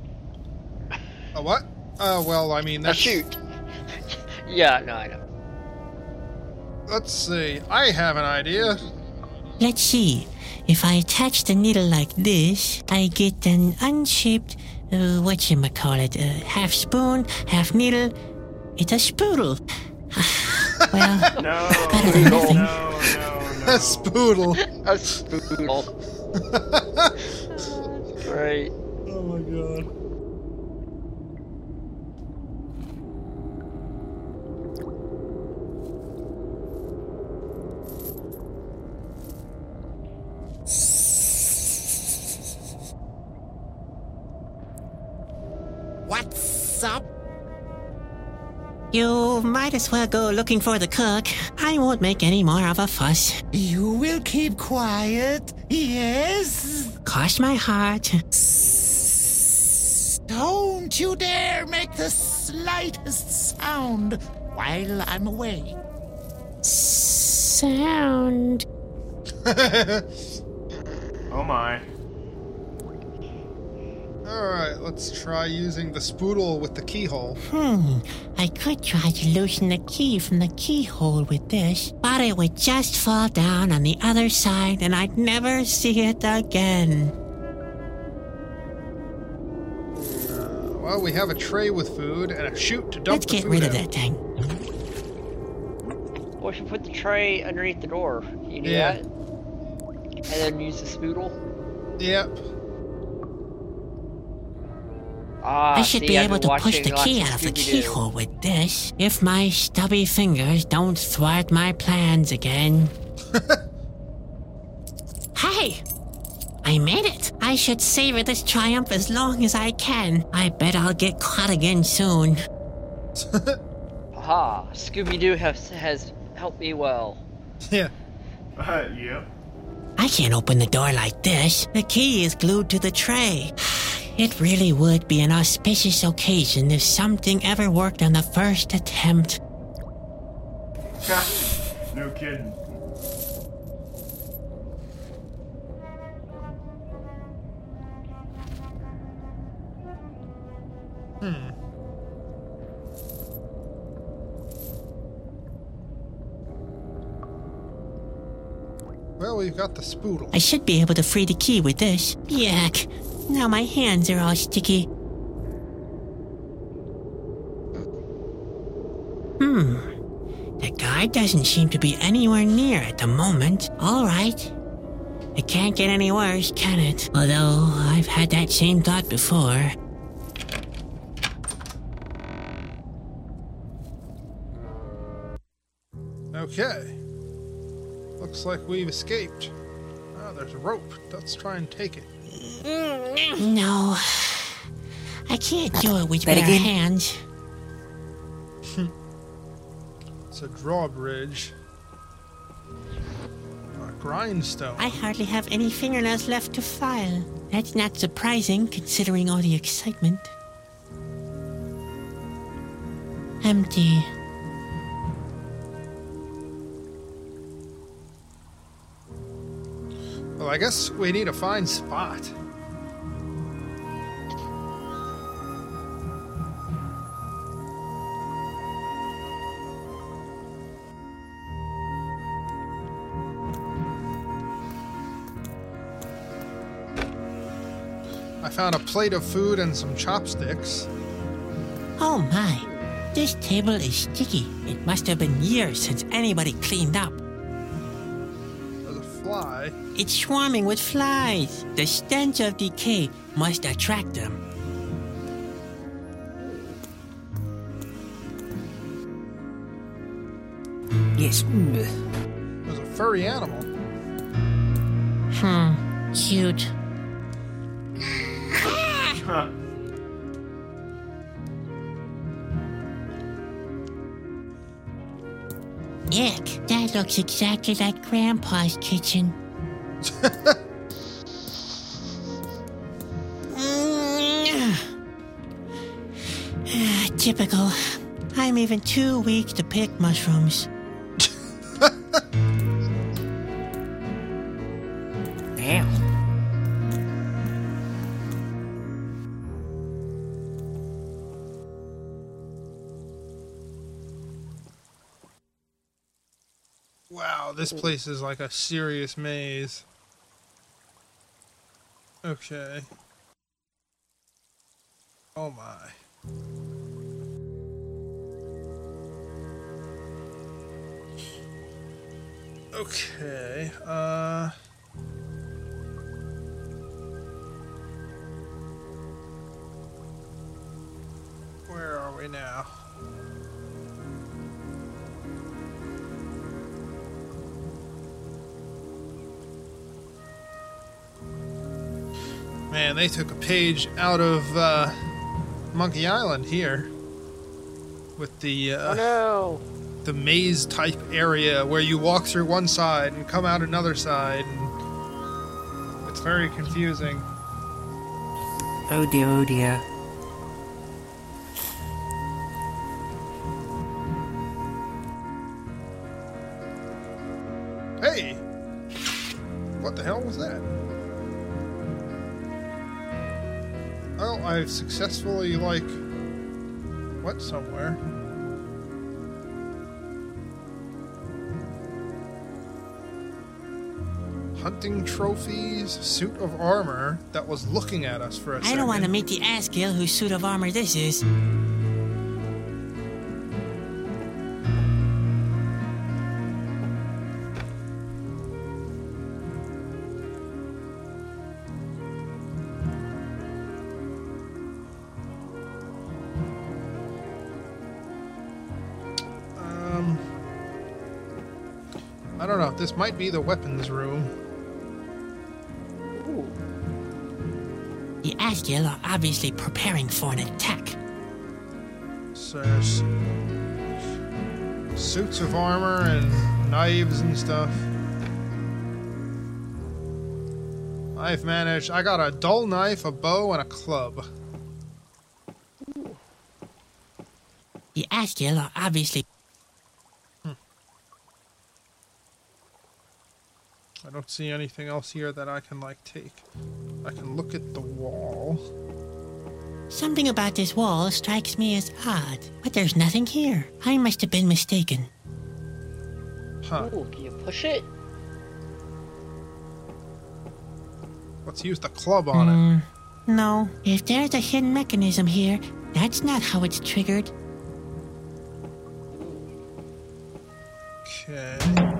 A what? Well, I mean, that's... A chute. Yeah, no, I know. Let's see. I have an idea. Let's see. If I attach the needle like this, I get an unshaped, whatchamacallit, half spoon, half needle. It's a spoodle. Well, better than nothing. No. A spoodle. A spoodle. Great. Oh my god. What's up? You might as well go looking for the cook. I won't make any more of a fuss. You will keep quiet, yes? Cross my heart. Don't you dare make the slightest sound while I'm away. Sound. Oh my. Alright, let's try using the spoodle with the keyhole. I could try to loosen the key from the keyhole with this, but it would just fall down on the other side and I'd never see it again. Well, we have a tray with food and a chute to dump Let's the get food rid of in. that thing. Well, we should put the tray underneath the door. You do Yeah. that? And then use the spoodle? Yep. I should see, be I've able been to push watching the lots key of out of the Scooby-Doo. keyhole with this, if my stubby fingers don't thwart my plans again. Hey! I made it! I should savor this triumph as long as I can. I bet I'll get caught again soon. Aha! Scooby-Doo has helped me well. Yeah. Yep. I can't open the door like this. The key is glued to the tray. It really would be an auspicious occasion if something ever worked on the first attempt. No kidding. Well, we've got the spoodle. I should be able to free the key with this. Yuck. Now my hands are all sticky. The guard doesn't seem to be anywhere near at the moment. All right. It can't get any worse, can it? Although, I've had that same thought before. Okay. Looks like we've escaped. Oh, there's a rope. Let's try and take it. No. I can't do it with That bare again? hands. It's a drawbridge. A grindstone. I hardly have any fingernails left to file. That's not surprising, considering all the excitement. Empty. Well, I guess we need a fine spot. I found a plate of food and some chopsticks. Oh my. This table is sticky. It must have been years since anybody cleaned up. There's a fly. It's swarming with flies. The stench of decay must attract them. Yes. There's a furry animal. Cute. Yuck, that looks exactly like Grandpa's kitchen. Typical. I'm even too weak to pick mushrooms. Damn. Wow, this place is like a serious maze. Okay. Oh my. Okay, where are we now? Man, they took a page out of Monkey Island here with the Oh no! the maze type area where you walk through one side and come out another side, and it's very confusing. Oh dear, oh dear. Hey! What the hell was that? Well, I've successfully, went somewhere. Hunting trophies, suit of armor that was looking at us for a second. I don't want to meet the Asgill whose suit of armor this is. I don't know. This might be the weapons room. The Asgill are obviously preparing for an attack. So there's suits of armor and knives and stuff. I've managed. I got a dull knife, a bow, and a club. The Asgill are obviously... I don't see anything else here that I can, like, take. I can look at the wall. Something about this wall strikes me as odd, but there's nothing here. I must have been mistaken. Huh. Ooh, can you push it? Let's use the club on it. No. If there's a hidden mechanism here, that's not how it's triggered. Okay.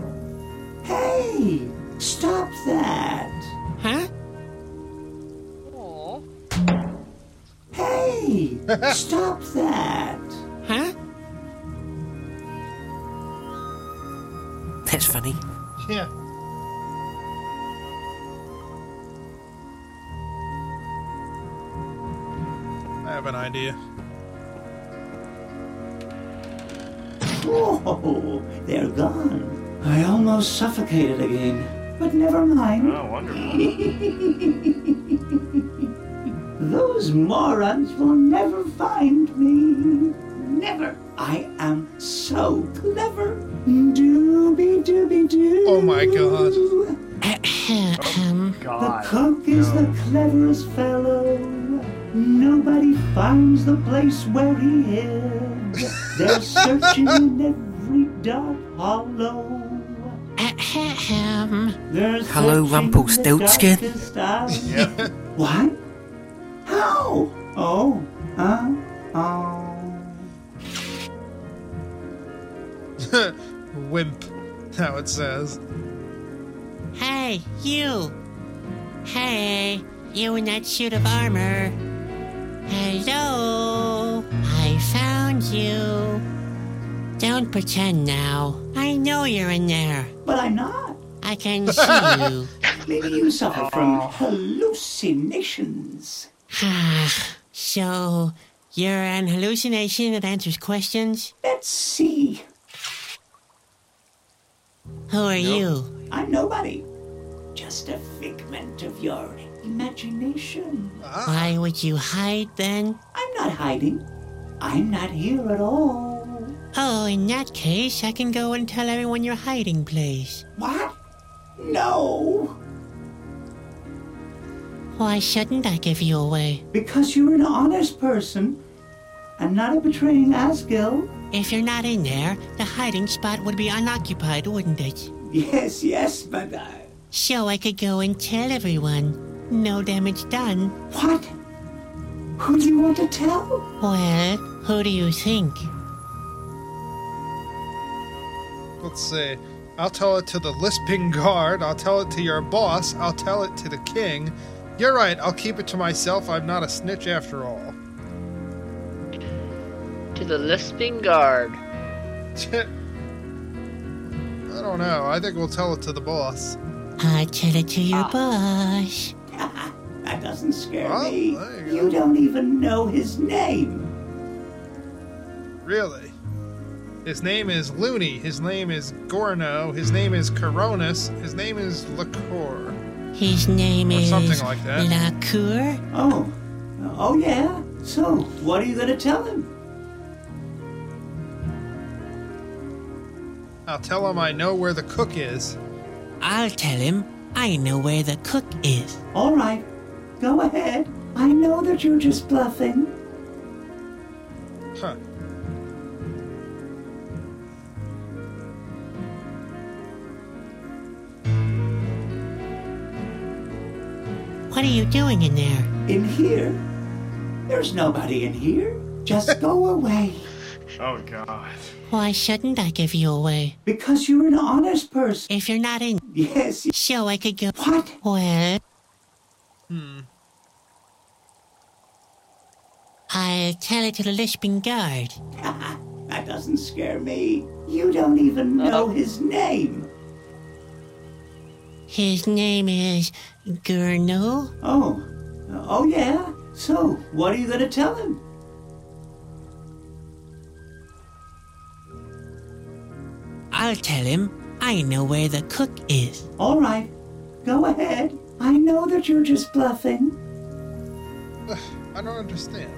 Hey! Stop that! Huh? Aww. Hey! Stop that! Huh? That's funny. Yeah. I have an idea. Whoa! They're gone. I almost suffocated again. But never mind. Oh, wonderful. Those morons will never find me. Never. I am so clever. Dooby-dooby-doo. Oh my god. The cook is the cleverest fellow. Nobody finds the place where he hid. They're searching in every dark hollow. Hello, Rumpelstiltskin. Yep. What? How? Oh. Wimp. How it says. Hey, you! Hey, you in that suit of armor. Hello! I found you. Don't pretend now. I know you're in there. But I'm not. I can see you. Maybe you suffer from hallucinations. So, you're an hallucination that answers questions? Let's see. Who are you? I'm nobody. Just a figment of your imagination. Why would you hide then? I'm not hiding. I'm not here at all. Oh, in that case, I can go and tell everyone your hiding place. What? No. Why shouldn't I give you away? Because you're an honest person and not a betraying Asgill. If you're not in there, the hiding spot would be unoccupied, wouldn't it? Yes, but So I could go and tell everyone. No damage done. What? Who do you want to tell? Well, who do you think? Let's see. I'll tell it to the lisping guard. I'll tell it to your boss. I'll tell it to the king. You're right. I'll keep it to myself. I'm not a snitch after all. To the lisping guard. I don't know. I think we'll tell it to the boss. I'll tell it to your boss. That doesn't scare me. There You don't even know his name. Really? His name is Looney. His name is Gorno. His name is Coronis. His name is Liqueur. His name Or is... something like that. Liqueur? Oh yeah? So, what are you gonna tell him? I'll tell him I know where the cook is. I'll tell him I know where the cook is. All right, go ahead. I know that you're just bluffing. Huh. What are you doing in there? In here? There's nobody in here. Just go away. Oh, God. Why shouldn't I give you away? Because you're an honest person. If you're not in... Yes. So I could go... What? Well... I'll tell it to the lisping guard. That doesn't scare me. You don't even know his name. His name is... Gurno? Oh yeah? So, what are you gonna tell him? I'll tell him I know where the cook is. All right. Go ahead. I know that you're just bluffing. I don't understand.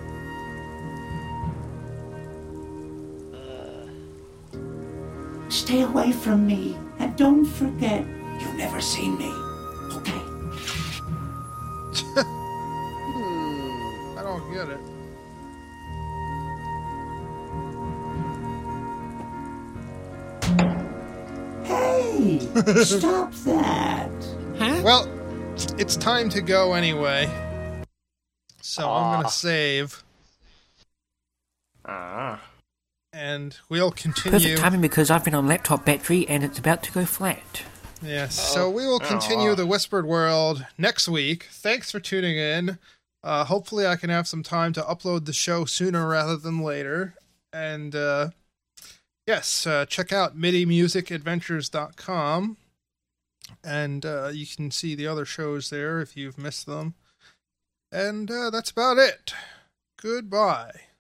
Stay away from me. And don't forget, you've never seen me. Okay? I don't get it. Hey! Stop that! Huh? Well, it's time to go anyway. So I'm going to save. And we'll continue. Perfect timing because I've been on laptop battery and it's about to go flat. Yes, so we will continue the Whispered World next week. Thanks for tuning in. Hopefully I can have some time to upload the show sooner rather than later. And yes, check out midimusicadventures.com. And you can see the other shows there if you've missed them. And that's about it. Goodbye.